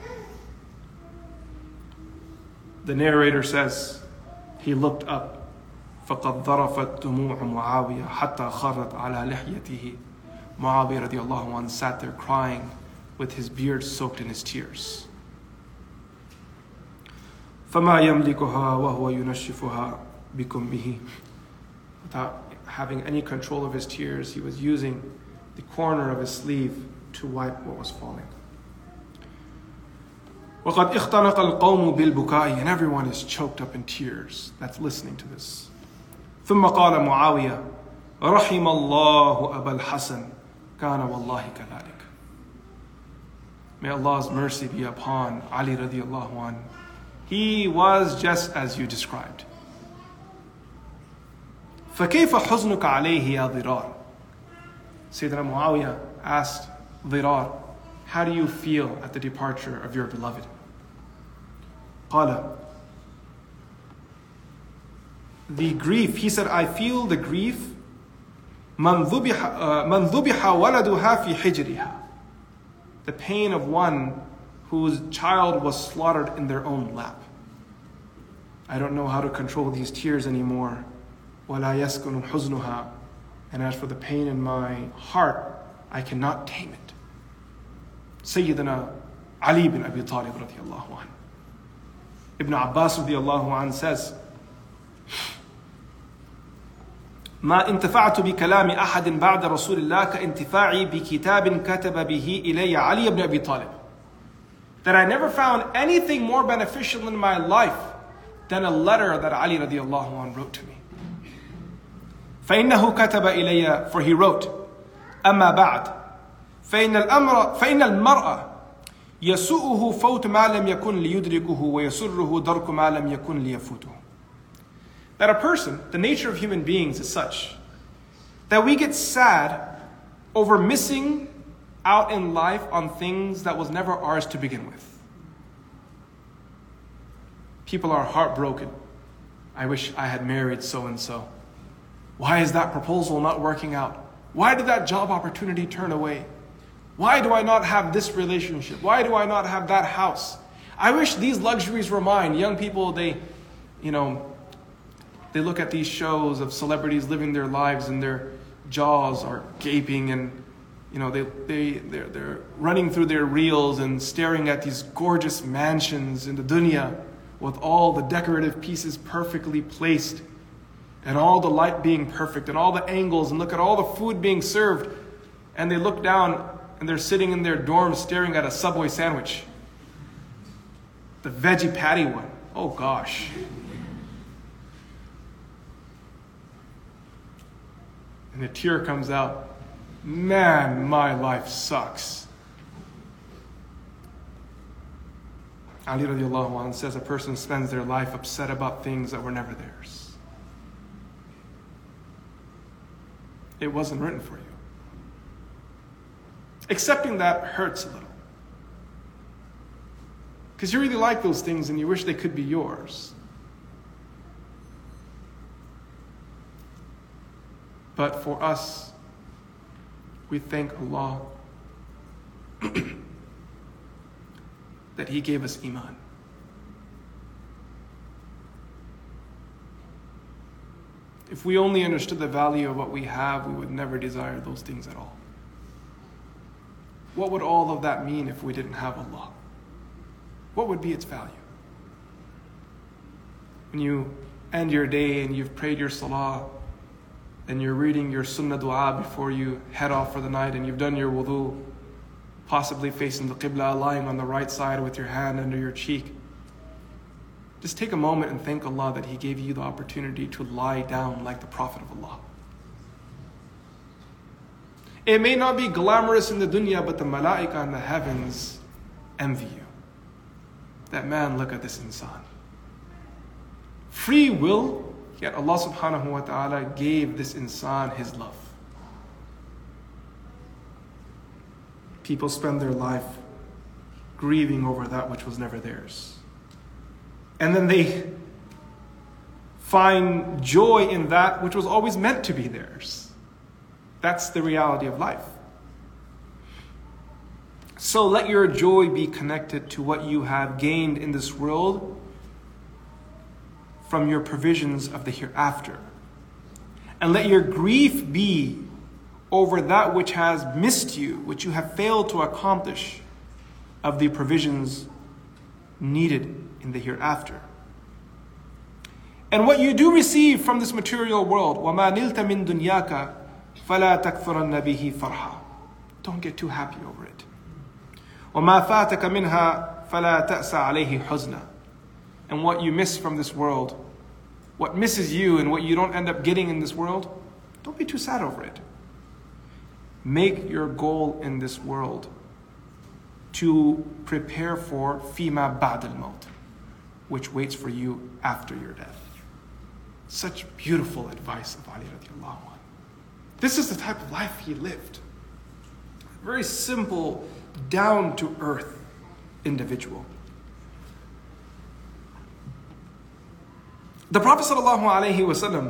The narrator says, he looked up, فَقَدْ ضَرَفَتْ دُمُوعُ مُعَاوِيَةَ حَتَّى خَرَّتْ عَلَى لِحْيَتِهِ. Muawiyah radiallahu anhu sat there crying with his beard soaked in his tears. فَمَا يَمْلِكُهَا وَهُوَ يُنَشِّفُهَا بِكُمْبِهِ. Without having any control of his tears, he was using the corner of his sleeve to wipe what was falling. وَقَدْ اِخْتَنَقَ الْقَوْمُ بِالْبُكَاءِ, and everyone is choked up in tears that's listening to this. ثُمَّ قَالَ مُعَاوِيَةَ رَحِمَ اللَّهُ أَبَا الْحَسَنِ كَانَ وَاللَّهِ كَذَلِكَ. May Allah's mercy be upon Ali radiallahu anhu. He was just as you described. فَكَيْفَ حُزْنُكَ عَلَيْهِ يَا ضِرَارِ. Sayyidina Muawiyah asked Dhirar, how do you feel at the departure of your beloved? قال, the grief, he said, I feel the grief مَنْ ذُبِحَ وَلَدُهَا فِي حِجْرِهَا. The pain of one whose child was slaughtered in their own lap. I don't know how to control these tears anymore. وَلَا يَسْكُنُ حُزْنُهَا. And as for the pain in my heart, I cannot tame it. Sayyidina Ali bin Abi Talib radiallahu anhu. Ibn Abbas radiallahu anhu says, ما انتفعت بكلام أحد بعد رسول الله كانتفاعي بكتاب كتب به إلي علي بن أبي طالب. That I never found anything more beneficial in my life than a letter that Ali radiallahu anhu wrote to me. فإنه كتب إلي, for he wrote, أما بعد فإن الأمر فإن المرأة يسوءه فوت ما لم يكن ليدركه ويسره درك ما لم يكن ليفوته. That a person, the nature of human beings is such that we get sad over missing out in life on things that was never ours to begin with. People are heartbroken. I wish I had married so-and-so. Why is that proposal not working out? Why did that job opportunity turn away? Why do I not have this relationship? Why do I not have that house? I wish these luxuries were mine. Young people, they, you know, they look at these shows of celebrities living their lives and their jaws are gaping and, you know, they, they, they're, they're running through their reels and staring at these gorgeous mansions in the dunya with all the decorative pieces perfectly placed and all the light being perfect and all the angles, and look at all the food being served, and they look down and they're sitting in their dorm staring at a Subway sandwich. The veggie patty one. Oh gosh. And a tear comes out. Man, my life sucks. Ali radiallahu anhu says a person spends their life upset about things that were never theirs. It wasn't written for you. Accepting that hurts a little. Because you really like those things and you wish they could be yours. But for us, we thank Allah that He gave us Iman. If we only understood the value of what we have, we would never desire those things at all. What would all of that mean if we didn't have Allah? What would be its value? When you end your day and you've prayed your salah, and you're reading your sunnah dua before you head off for the night, and you've done your wudu, possibly facing the qibla, lying on the right side with your hand under your cheek, just take a moment and thank Allah that He gave you the opportunity to lie down like the Prophet of Allah. It may not be glamorous in the dunya, but the malaika in the heavens envy you. That man, look at this insan. Free will, yet Allah subhanahu wa ta'ala gave this insan His love. People spend their life grieving over that which was never theirs. And then they find joy in that which was always meant to be theirs. That's the reality of life. So let your joy be connected to what you have gained in this world from your provisions of the hereafter. And let your grief be over that which has missed you, which you have failed to accomplish of the provisions needed in the hereafter. And what you do receive from this material world, وَمَا نِلْتَ مِن دُنْيَاكَ فَلَا تَكْثُرَنَّ بِهِ فَرْحًا. Don't get too happy over it. وَمَا فَاتَكَ مِنْهَا فَلَا تَأْسَ عَلَيْهِ حُزْنًا. And what you miss from this world, what misses you and what you don't end up getting in this world, don't be too sad over it. Make your goal in this world to prepare for فِيمَا بَعْدَ الْمَوْتِ, which waits for you after your death. Such beautiful advice of Ali radiallahu anhu. This is the type of life he lived. Very simple, down-to-earth individual. The Prophet sallallahu alaihi wasallam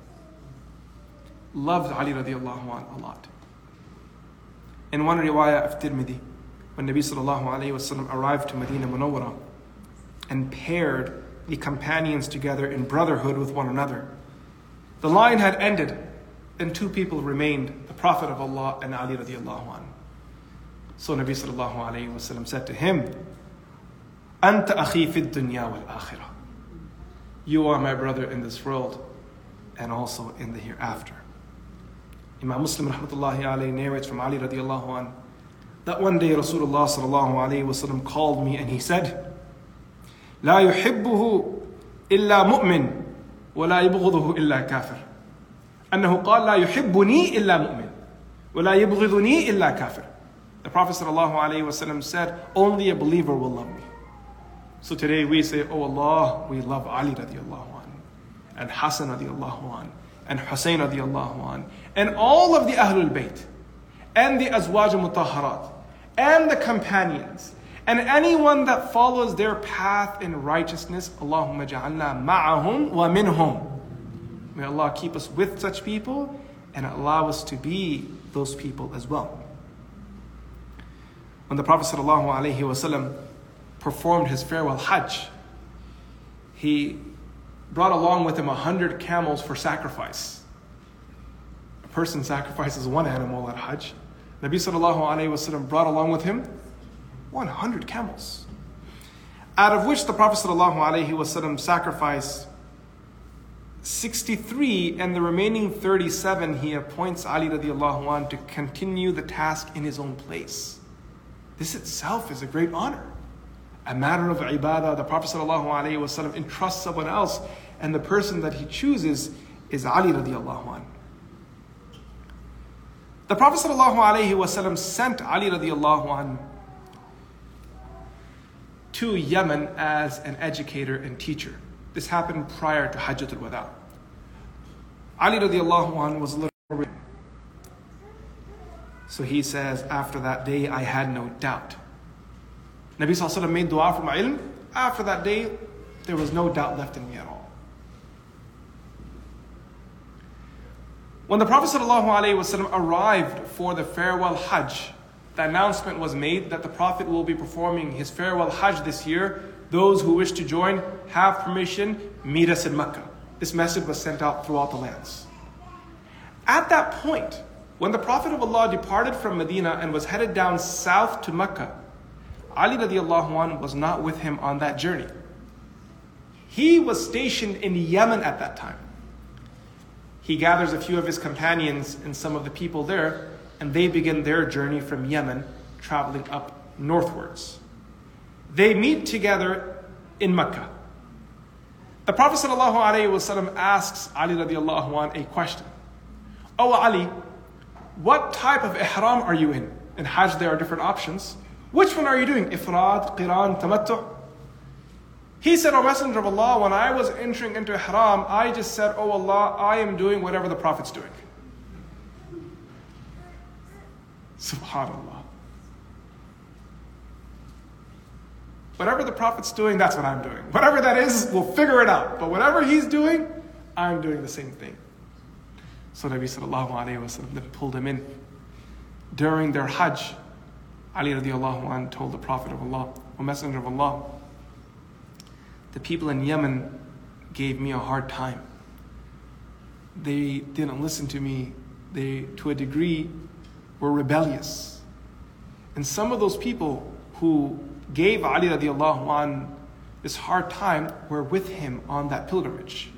loved Ali radiallahu anhu a lot. In one riwayah of Tirmidhi, when Nabi sallallahu alaihi wasallam arrived to Medina Munawwara and paired the companions together in brotherhood with one another, the line had ended and two people remained, the Prophet of Allah and Ali radiallahu anhu. So Nabi sallallahu alaihi wasallam said to him, Anta akhi fid dunya wal akhirah. You are my brother in this world and also in the hereafter. Imam Muslim rahmatullahi alayhi narrates from Ali radiallahu anhu that one day Rasulullah sallallahu alayhi wasallam called me and he said, لا يحبه إلا مؤمن ولا يبغضه إلا كافر. أنه قال لا يحبني إلا مؤمن ولا يبغضني إلا كافر. The Prophet ﷺ said, only a believer will love me. So today we say, oh Allah, we love Ali radiallahu anhu, and Hassan radiallahu anhu, and Hussein radiallahu anhu, and all of the Ahlul Bayt, and the Azwaj Mutahharat, and the companions, and anyone that follows their path in righteousness. Allahumma ja'alna ma'ahum wa minhum. May Allah keep us with such people and allow us to be those people as well. When the Prophet ﷺ performed his farewell Hajj, he brought along with him a hundred camels for sacrifice. A person sacrifices one animal at Hajj. Nabi ﷺ brought along with him one hundred camels, out of which the Prophet ﷺ sacrificed sixty-three, and the remaining thirty-seven he appoints Ali radiallahu anhu to continue the task in his own place. This itself is a great honor. A matter of ibadah, the Prophet ﷺ entrusts someone else, and the person that he chooses is Ali radiallahu anhu. The Prophet ﷺ sent Ali radiallahu anhu to Yemen as an educator and teacher. This happened prior to Hajjatul Wada. Ali radiallahu anhu was a little. So he says, after that day, I had no doubt. Nabi sallallahu alaihi wasallam made dua for my ilm. After that day, there was no doubt left in me at all. When the Prophet sallallahu alaihi wasallam arrived for the farewell Hajj, the announcement was made that the Prophet will be performing his farewell Hajj this year. Those who wish to join have permission, meet us in Mecca. This message was sent out throughout the lands. At that point, when the Prophet of Allah departed from Medina and was headed down south to Mecca, Ali radiallahu anhu was not with him on that journey. He was stationed in Yemen at that time. He gathers a few of his companions and some of the people there, and they begin their journey from Yemen, traveling up northwards. They meet together in Mecca. The Prophet ﷺ asks Ali radiallahu anhu a question. Oh Ali, what type of ihram are you in? In Hajj there are different options. Which one are you doing? Ifrad, Qiran, Tamattu? He said, O Messenger of Allah, when I was entering into ihram, I just said, Oh Allah, I am doing whatever the Prophet's doing. Subhanallah. Whatever the Prophet's doing, that's what I'm doing. Whatever that is, we'll figure it out. But whatever he's doing, I'm doing the same thing. So Nabi sallallahu alayhi wa sallam then pulled him in. During their Hajj, Ali radiallahu anhu told the Prophet of Allah, O Messenger of Allah, the people in Yemen gave me a hard time. They didn't listen to me. They, to a degree, were rebellious. And some of those people who gave Ali radiallahu anhu this hard time were with him on that pilgrimage.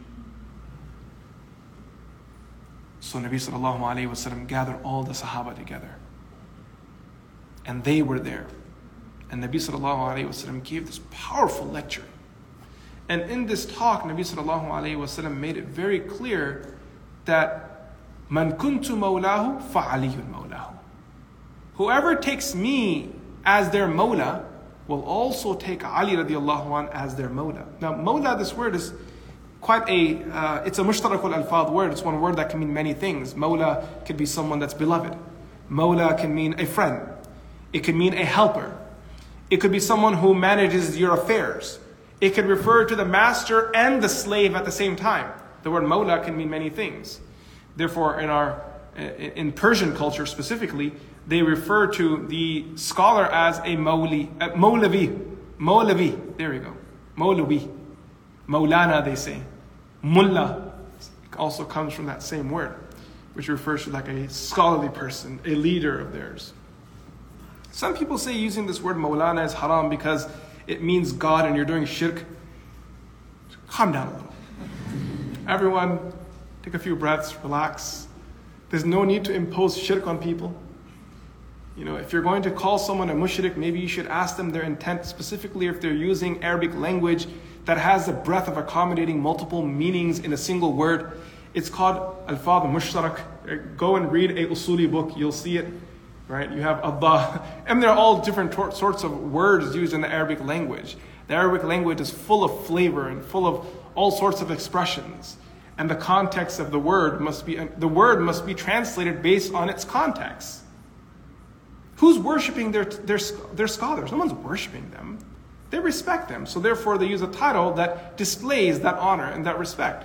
So Nabi sallallahu alayhi wa sallam gathered all the Sahaba together. And they were there. And Nabi sallallahu alayhi wa sallam gave this powerful lecture. And in this talk, Nabi sallallahu alayhi wa sallam made it very clear that Man kuntu mawlahu fa'aliyun mawlahu. Whoever takes me as their mawla will also take Ali radiallahu anhu as their mawla. Now, mawla, this word is quite a, uh, it's a mushtarakul alfad word. It's one word that can mean many things. Mawla could be someone that's beloved. Mawla can mean a friend. It could mean a helper. It could be someone who manages your affairs. It could refer to the master and the slave at the same time. The word mawla can mean many things. Therefore, in our in Persian culture specifically, they refer to the scholar as a mawli, uh, mawlavi, mawlavi. There we go, mawlavi, maulana. They say, mullah also comes from that same word, which refers to like a scholarly person, a leader of theirs. Some people say using this word maulana is haram because it means God and you're doing shirk. Calm down a little. Everyone, take a few breaths, relax. There's no need to impose shirk on people. You know, if you're going to call someone a mushrik, maybe you should ask them their intent, specifically if they're using Arabic language that has the breadth of accommodating multiple meanings in a single word. It's called Alfaz Mushtarak. Go and read a usuli book, you'll see it. Right? You have Allah, and they're all different tor- sorts of words used in the Arabic language. The Arabic language is full of flavor and full of all sorts of expressions. And the context of the word must be, the word must be translated based on its context. Who's worshiping their, their, their scholars? No one's worshiping them. They respect them. So therefore they use a title that displays that honor and that respect.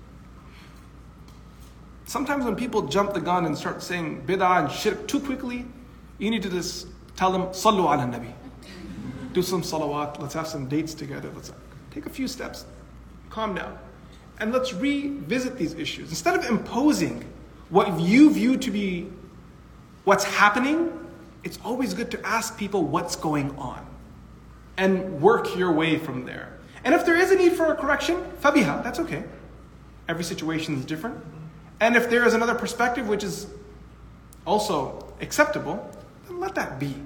Sometimes when people jump the gun and start saying bid'ah and shirk too quickly, you need to just tell them, Sallu ala nabi. Do some salawat, let's have some dates together, let's take a few steps, calm down. And let's revisit these issues. Instead of imposing what you view to be what's happening, it's always good to ask people what's going on and work your way from there. And if there is a need for a correction, fabiha, that's okay. Every situation is different. And if there is another perspective which is also acceptable, then let that be.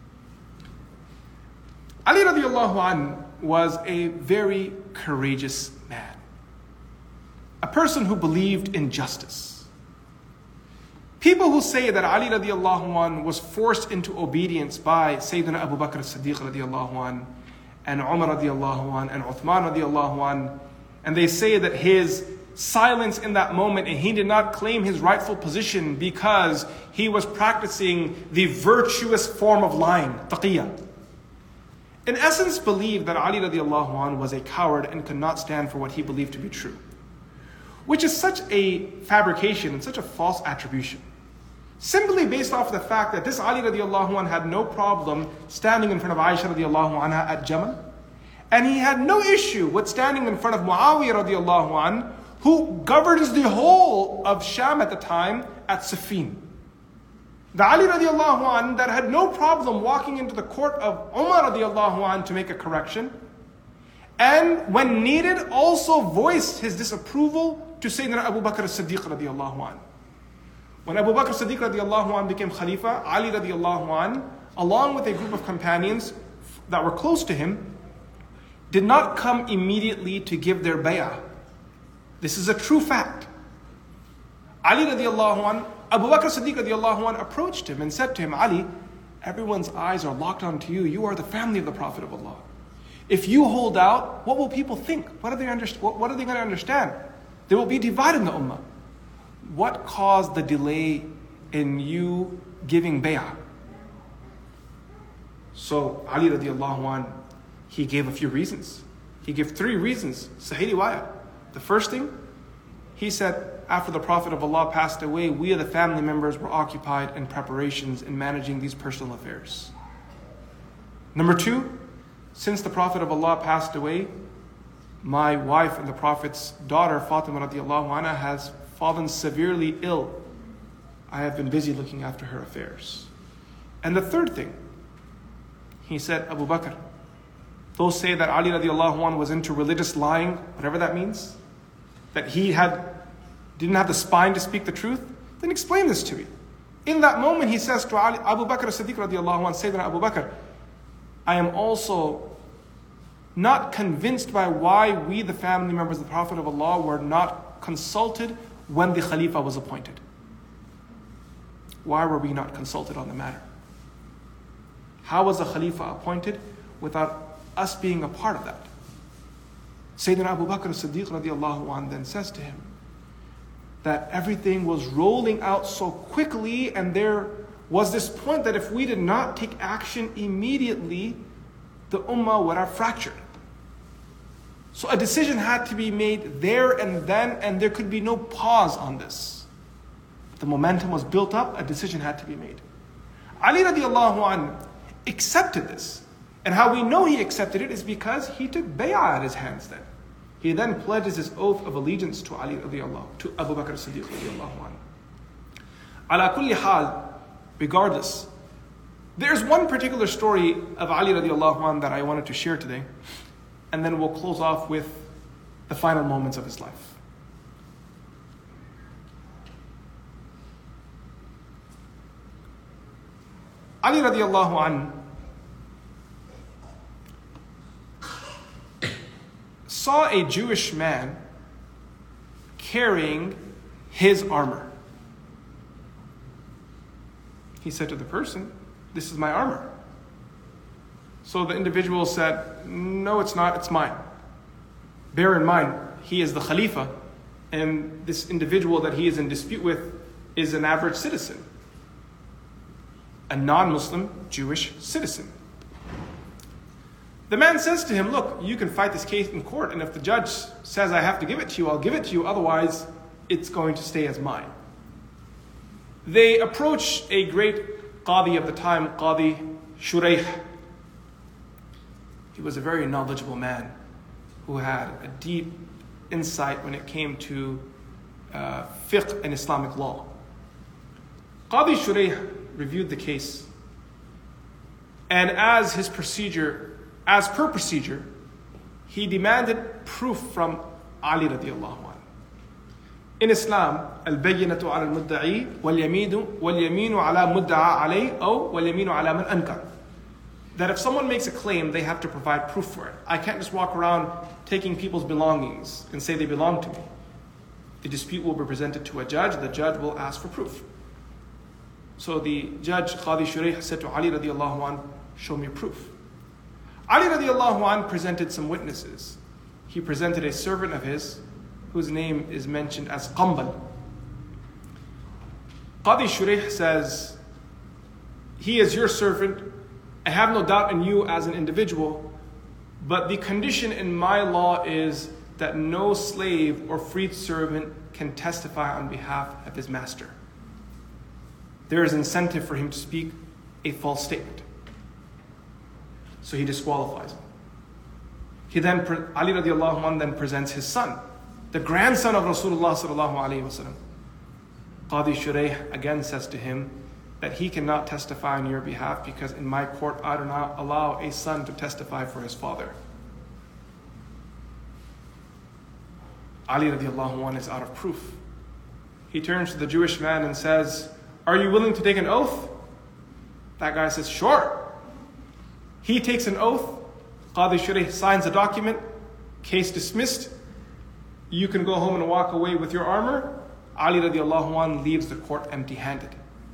Ali radiallahu anh was a very courageous man. A person who believed in justice. People who say that Ali radiallahu anh was forced into obedience by Sayyidina Abu Bakr as-Siddiq radiallahu anh, and Umar radiallahu anh, and Uthman radiallahu anh, and they say that his silence in that moment, and he did not claim his rightful position because he was practicing the virtuous form of lying, taqiyya. In essence, believed that Ali radiallahu anh was a coward and could not stand for what he believed to be true, which is such a fabrication and such a false attribution. Simply based off the fact that this Ali radiallahu anh had no problem standing in front of Aisha radiallahu anha at Jamal, and he had no issue with standing in front of Muawiyah radiallahu anh, who governs the whole of Sham at the time at Siffin. The Ali radiallahu anh that had no problem walking into the court of Umar radiallahu anh to make a correction, and when needed also voiced his disapproval to Sayyidina Abu Bakr as-Siddiq radiallahu anh. When Abu Bakr as-Siddiq radiallahu anh became Khalifa, Ali radiallahu anh, along with a group of companions that were close to him, did not come immediately to give their bay'ah. This is a true fact. Ali radiallahu anh, Abu Bakr as-Siddiq radiallahu anh approached him and said to him, Ali, everyone's eyes are locked onto you. You are the family of the Prophet of Allah. If you hold out, what will people think? What are they, under, what, what are they going to understand? They will be divided in the ummah. What caused the delay in you giving bay'ah? So Ali radiallahu anh, he gave a few reasons. He gave three reasons. Sahih riwayah. The first thing, he said, after the Prophet of Allah passed away, we, the family members, were occupied in preparations in managing these personal affairs. Number two, since the Prophet of Allah passed away, my wife and the Prophet's daughter, Fatima radiallahu anha, has fallen severely ill. I have been busy looking after her affairs. And the third thing, he said, Abu Bakr, those say that Ali radiallahu anhu was into religious lying, whatever that means, that he had didn't have the spine to speak the truth, then explain this to me. In that moment, he says to Ali, Abu Bakr as-Siddiq radiallahu anhu, Sayyidina Abu Bakr, I am also not convinced by why we, the family members of the Prophet of Allah, were not consulted when the Khalifa was appointed. Why were we not consulted on the matter? How was the Khalifa appointed without us being a part of that? Sayyidina Abu Bakr as-Siddiq radiallahu anhu then says to him that everything was rolling out so quickly, and there was this point that if we did not take action immediately, the ummah would have fractured. So a decision had to be made there and then, and there could be no pause on this. The momentum was built up, a decision had to be made. Ali radiallahu anhu accepted this. And how we know he accepted it is because he took bay'ah at his hands then. He then pledges his oath of allegiance to Ali radiallahu, to Abu Bakr as-Siddiq radiallahu anhu. Ala kulli hal, regardless, there's one particular story of Ali radiallahu anhu that I wanted to share today, and then we'll close off with the final moments of his life. Ali radiallahu anhu saw a Jewish man carrying his armor. He said to the person, this is my armor. So the individual said, no, it's not, it's mine. Bear in mind, he is the Khalifa, and this individual that he is in dispute with is an average citizen, a non-Muslim Jewish citizen. The man says to him, look, you can fight this case in court, and if the judge says I have to give it to you, I'll give it to you, otherwise it's going to stay as mine. They approach a great Qadi of the time, Qadi Shurayh. He was a very knowledgeable man who had a deep insight when it came to uh, fiqh and Islamic law. Qadi Shurayh reviewed the case, and as his procedure, as per procedure, he demanded proof from Ali radiallahu anhu. In Islam, al-bayyinatu ala al-mudda'i wal-yaminu wal-yaminu ala mudda'a alayh aw wal-yaminu ala man ankar. That if someone makes a claim, they have to provide proof for it. I can't just walk around taking people's belongings and say they belong to me. The dispute will be presented to a judge. The judge will ask for proof. So the judge, Qadi Shurayh, said to Ali radiallahu anhu, show me proof. Ali radiallahu anhu presented some witnesses. He presented a servant of his, whose name is mentioned as Qambal. Qadi Shurayh says, he is your servant. I have no doubt in you as an individual, but the condition in my law is that no slave or freed servant can testify on behalf of his master. There is incentive for him to speak a false statement. So he disqualifies him. He then, Ali radiallahu anhu then presents his son, the grandson of Rasulullah sallallahu alayhi wasallam. Qadi Shurayh again says to him that he cannot testify on your behalf because in my court I do not allow a son to testify for his father. Ali radiallahu anhu is out of proof. He turns to the Jewish man and says, are you willing to take an oath? That guy says, sure. He takes an oath. Qadi Shurayh signs a document. Case dismissed. You can go home and walk away with your armor. Ali radiallahu anhu leaves the court empty-handed.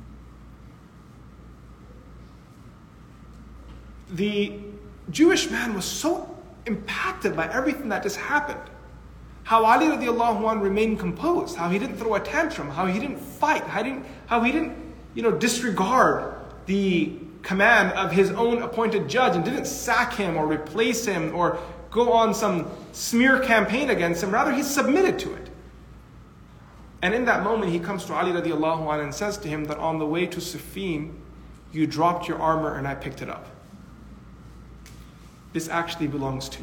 The Jewish man was so impacted by everything that just happened. How Ali radiallahu anhu remained composed, how he didn't throw a tantrum, how he didn't fight, how he didn't, how he didn't you know, disregard the command of his own appointed judge and didn't sack him or replace him or go on some smear campaign against him. Rather, he submitted to it. And in that moment, he comes to Ali radiallahu anhu and says to him that on the way to Siffin, you dropped your armor and I picked it up. This actually belongs to you.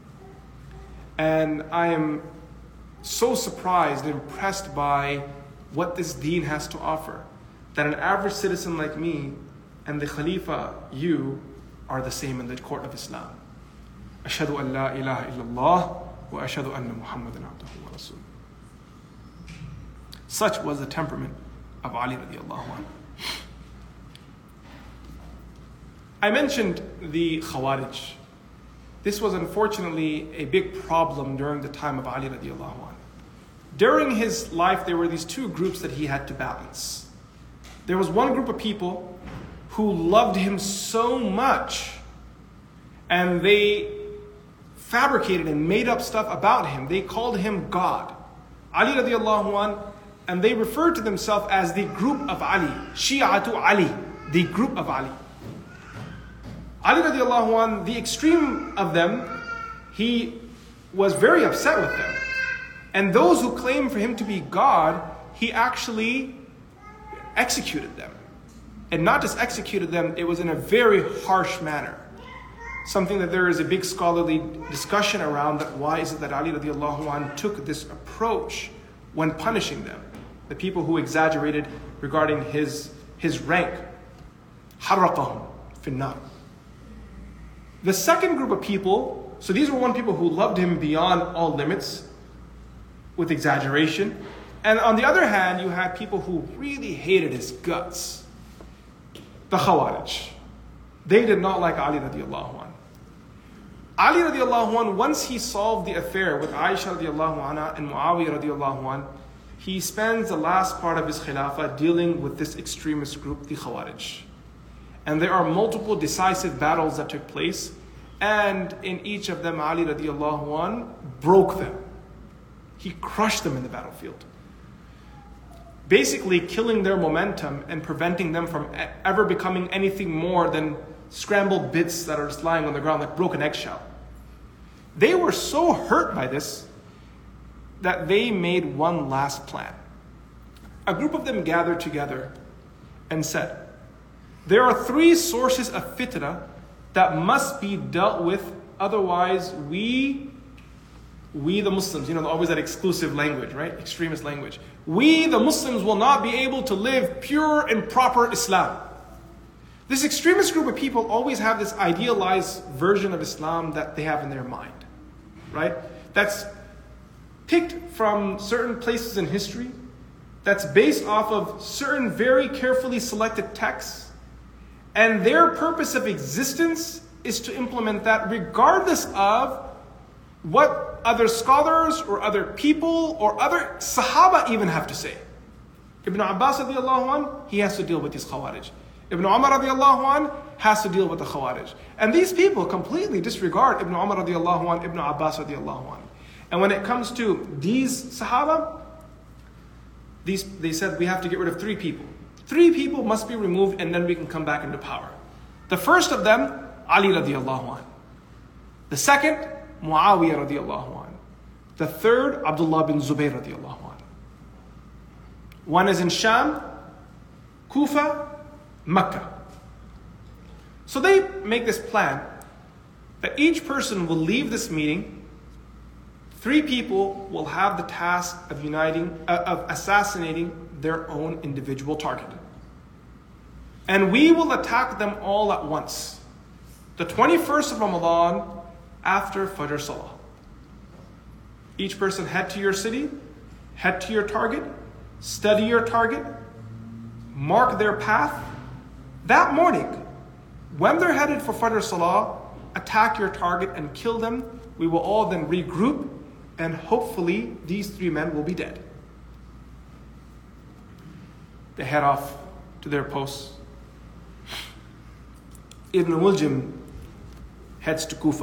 And I am so surprised and impressed by what this deen has to offer, that an average citizen like me and the Khalifa, you, are the same in the court of Islam. Ashhadu an la ilaha illallah wa ashhadu anna Muhammadan abduhu wa rasuluh. Such was the temperament of Ali radiallahu anhu. I mentioned the Khawarij. This was unfortunately a big problem during the time of Ali radiallahu anhu. During his life, there were these two groups that he had to balance. There was one group of people who loved him so much, and they fabricated and made up stuff about him. They called him God. Ali radiallahu anhu, and they referred to themselves as the group of Ali. Shi'atu Ali, the group of Ali. Ali radiallahu anhu, the extreme of them, he was very upset with them. And those who claimed for him to be God, he actually executed them. And not just executed them, it was in a very harsh manner. Something that there is a big scholarly discussion around, that why is it that Ali radiallahu anhu took this approach when punishing them, the people who exaggerated regarding his, his rank. حَرَّقَهُمْ فِي النَّارِ. The second group of people, so these were one people who loved him beyond all limits, with exaggeration. And on the other hand, you had people who really hated his guts. The Khawarij. They did not like Ali radiallahu anhu. Ali radiallahu anhu, once he solved the affair with Aisha radiallahu anha and Muawiyah radiallahu anhu, he spends the last part of his khilafah dealing with this extremist group, the Khawarij. And there are multiple decisive battles that took place, and in each of them, Ali radiallahu anh broke them. He crushed them in the battlefield, basically killing their momentum and preventing them from ever becoming anything more than scrambled bits that are just lying on the ground like broken eggshell. They were so hurt by this that they made one last plan. A group of them gathered together and said, there are three sources of fitna that must be dealt with, otherwise we, we the Muslims, you know, always that exclusive language, right? Extremist language. We the Muslims will not be able to live pure and proper Islam. This extremist group of people always have this idealized version of Islam that they have in their mind, right? That's picked from certain places in history, that's based off of certain very carefully selected texts, and their purpose of existence is to implement that regardless of what other scholars or other people or other Sahaba even have to say. Ibn Abbas radiallahu anh, he has to deal with these Khawarij. Ibn Umar radiallahu anh has to deal with the Khawarij. And these people completely disregard Ibn Umar radiallahu anh, Ibn Abbas radiallahu anh. And when it comes to these Sahaba, these, they said we have to get rid of three people. Three people must be removed and then we can come back into power. The first of them, Ali radiallahu anh. The second, Muawiyah radiallahu anh. The third, Abdullah bin Zubayr radiallahu anh. One is in Sham, Kufa, Mecca. So they make this plan that each person will leave this meeting. Three people will have the task of uniting, uh, of assassinating their own individual target. And we will attack them all at once. The twenty-first of Ramadan after Fajr Salah. Each person head to your city, head to your target, study your target, mark their path. That morning, when they're headed for Fajr Salah, attack your target and kill them. We will all then regroup, and hopefully these three men will be dead. They head off to their posts. Ibn Muljim heads to Kufa.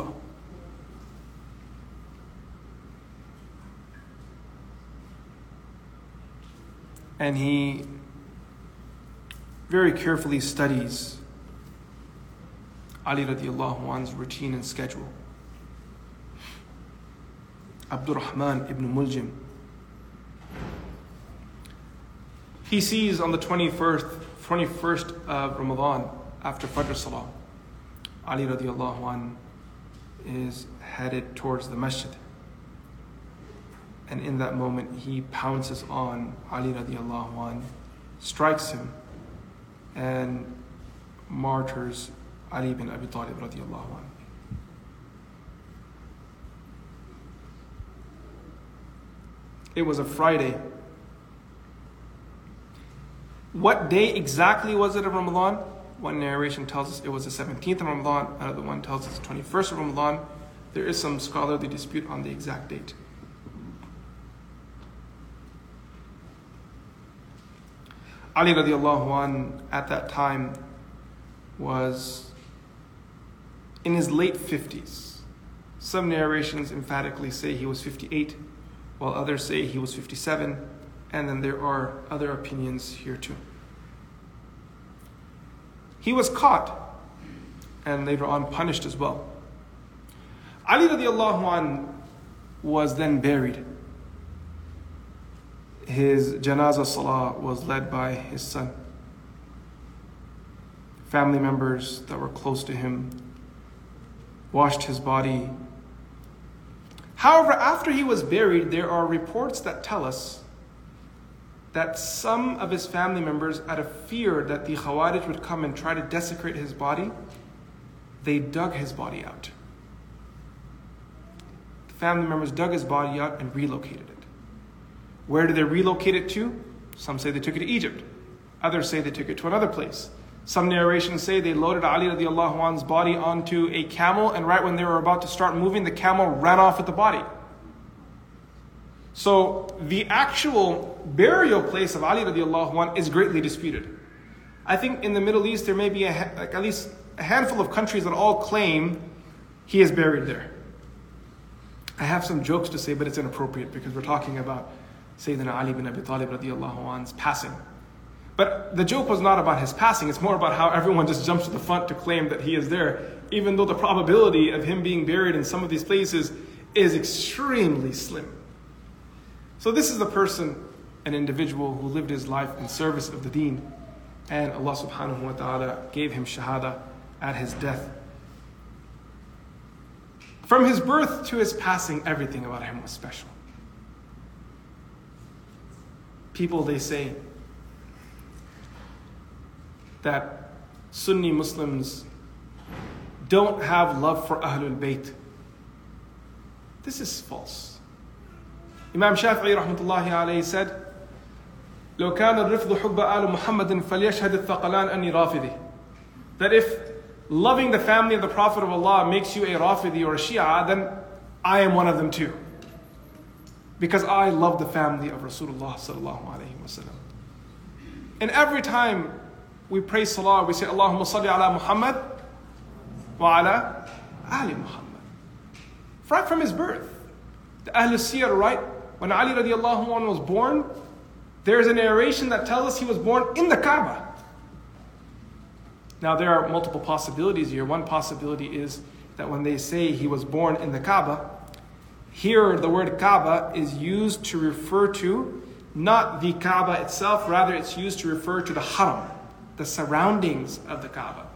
And he very carefully studies Ali radiallahu anhu's routine and schedule. Abdurrahman ibn Muljim, he sees on the twenty-first, twenty-first of Ramadan, after Fajr Salah, Ali radiallahu anh is headed towards the masjid. And in that moment, he pounces on Ali radiallahu anh, strikes him, and martyrs Ali bin Abi Talib radiallahu anh. It was a Friday. What day exactly was it of Ramadan? One narration tells us it was the seventeenth of Ramadan, another one tells us the twenty-first of Ramadan. There is some scholarly dispute on the exact date. Ali radiallahu anh at that time was in his late fifties. Some narrations emphatically say he was fifty-eight, while others say he was fifty-seven, and then there are other opinions here too. He was caught and later on punished as well. Ali radiallahu anh was then buried. His janazah salah was led by his son. Family members that were close to him washed his body. However, after he was buried, there are reports that tell us that some of his family members, out of fear that the Khawarij would come and try to desecrate his body, they dug his body out. The family members dug his body out and relocated it. Where did they relocate it to? Some say they took it to Egypt. Others say they took it to another place. Some narrations say they loaded Ali radiallahu anhu's body onto a camel, and right when they were about to start moving, the camel ran off with the body. So the actual burial place of Ali radiallahu anh is greatly disputed. I think in the Middle East there may be a, like at least a handful of countries that all claim he is buried there. I have some jokes to say, but it's inappropriate because we're talking about Sayyidina Ali bin Abi Talib radiallahu anh's passing. But the joke was not about his passing, it's more about how everyone just jumps to the front to claim that he is there, even though the probability of him being buried in some of these places is extremely slim. So this is the person, an individual who lived his life in service of the deen, and Allah subhanahu wa ta'ala gave him shahada at his death. From his birth to his passing, everything about him was special. People, they say that Sunni Muslims don't have love for Ahlul Bayt. This is false. Imam Shafi'i rahmatullahi alayhi said, لو كان الرفض حب آل محمد فليشهد الثقلان أني رافضي. That if loving the family of the Prophet of Allah makes you a Rafidi or a Shia, then I am one of them too. Because I love the family of Rasulullah sallallahu alayhi wa sallam. And every time we pray salah, we say, Allahumma salli ala Muhammad wa ala Ali Muhammad. Right from his birth. The Ahl Siyar write, when Ali radiallahu anhu was born, there is a narration that tells us he was born in the Kaaba. Now there are multiple possibilities here. One possibility is that when they say he was born in the Kaaba, here the word Kaaba is used to refer to not the Kaaba itself, rather it's used to refer to the Haram, the surroundings of the Kaaba.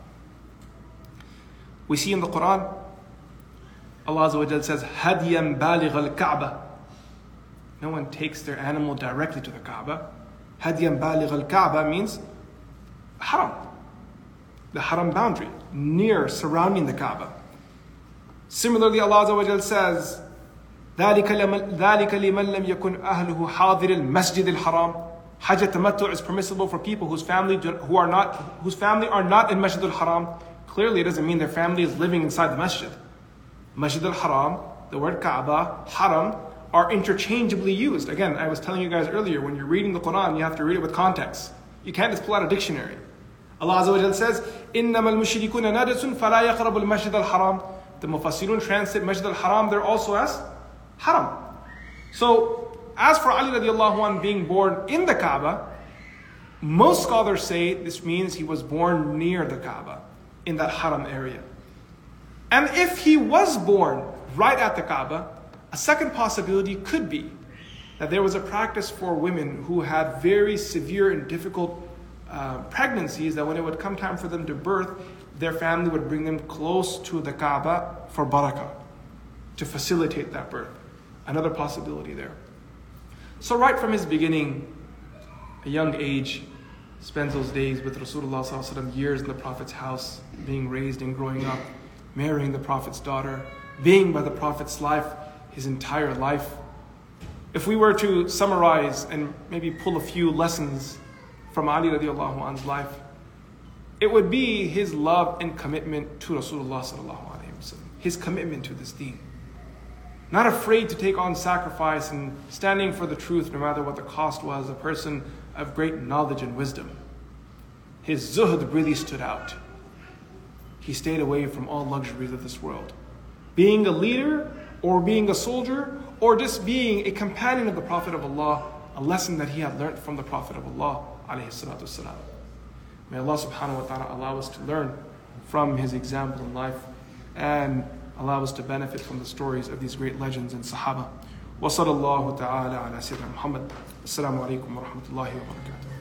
We see in the Quran, Allah Azza wa Jalla says, هَدْيًا بَالِغَ الْكَعْبَةِ. No one takes their animal directly to the Kaaba. هَدْيًا بَالِغَ الْكَعْبَةِ means Haram, the Haram boundary, near, surrounding the Kaaba. Similarly, Allah Azza wa Jalla says, ذَلِكَ لِمَنْ لَمْ يَكُنْ أَهْلُهُ حَاضِرِ الْمَسْجِدِ الْحَرَامِ. Hajj tamattu is permissible for people whose family do, who are not whose family are not in Masjid al-Haram. Clearly, it doesn't mean their family is living inside the masjid. Masjid al-Haram, the word Kaaba, Haram, are interchangeably used. Again, I was telling you guys earlier, when you're reading the Quran, you have to read it with context. You can't just pull out a dictionary. Allah Azza wa Jalla says, إِنَّمَا الْمُشْرِكُونَ نَجَسٌ فَلَا يَقْرَبُ الْمَسْجِدَ الْحَرَامِ. The Mufassirun translate Masjid al-Haram there also as Haram. So, as for Ali radiallahu anh being born in the Kaaba, most scholars say this means he was born near the Kaaba, in that Haram area. And if he was born right at the Kaaba, a second possibility could be that there was a practice for women who had very severe and difficult uh, pregnancies, that when it would come time for them to birth, their family would bring them close to the Kaaba for barakah, to facilitate that birth. Another possibility there. So right from his beginning, a young age, spends those days with Rasulullah sallallahu alaihi wasallam, years in the Prophet's house, being raised and growing up, marrying the Prophet's daughter, being by the Prophet's life his entire life. If we were to summarize and maybe pull a few lessons from Ali radiallahu anhu's life, it would be his love and commitment to Rasulullah sallallahu alaihi wasallam, his commitment to this deen. Not afraid to take on sacrifice and standing for the truth no matter what the cost was, a person of great knowledge and wisdom. His zuhd really stood out. He stayed away from all luxuries of this world. Being a leader, or being a soldier, or just being a companion of the Prophet of Allah, a lesson that he had learned from the Prophet of Allah alayhi salatu wasalam. May Allah subhanahu wa ta'ala allow us to learn from his example in life and allow us to benefit from the stories of these great legends and Sahaba. Wa sallallahu ta'ala ala Sayyidina Muhammad. Assalamu alaikum wa rahmatullahi wa barakatuh.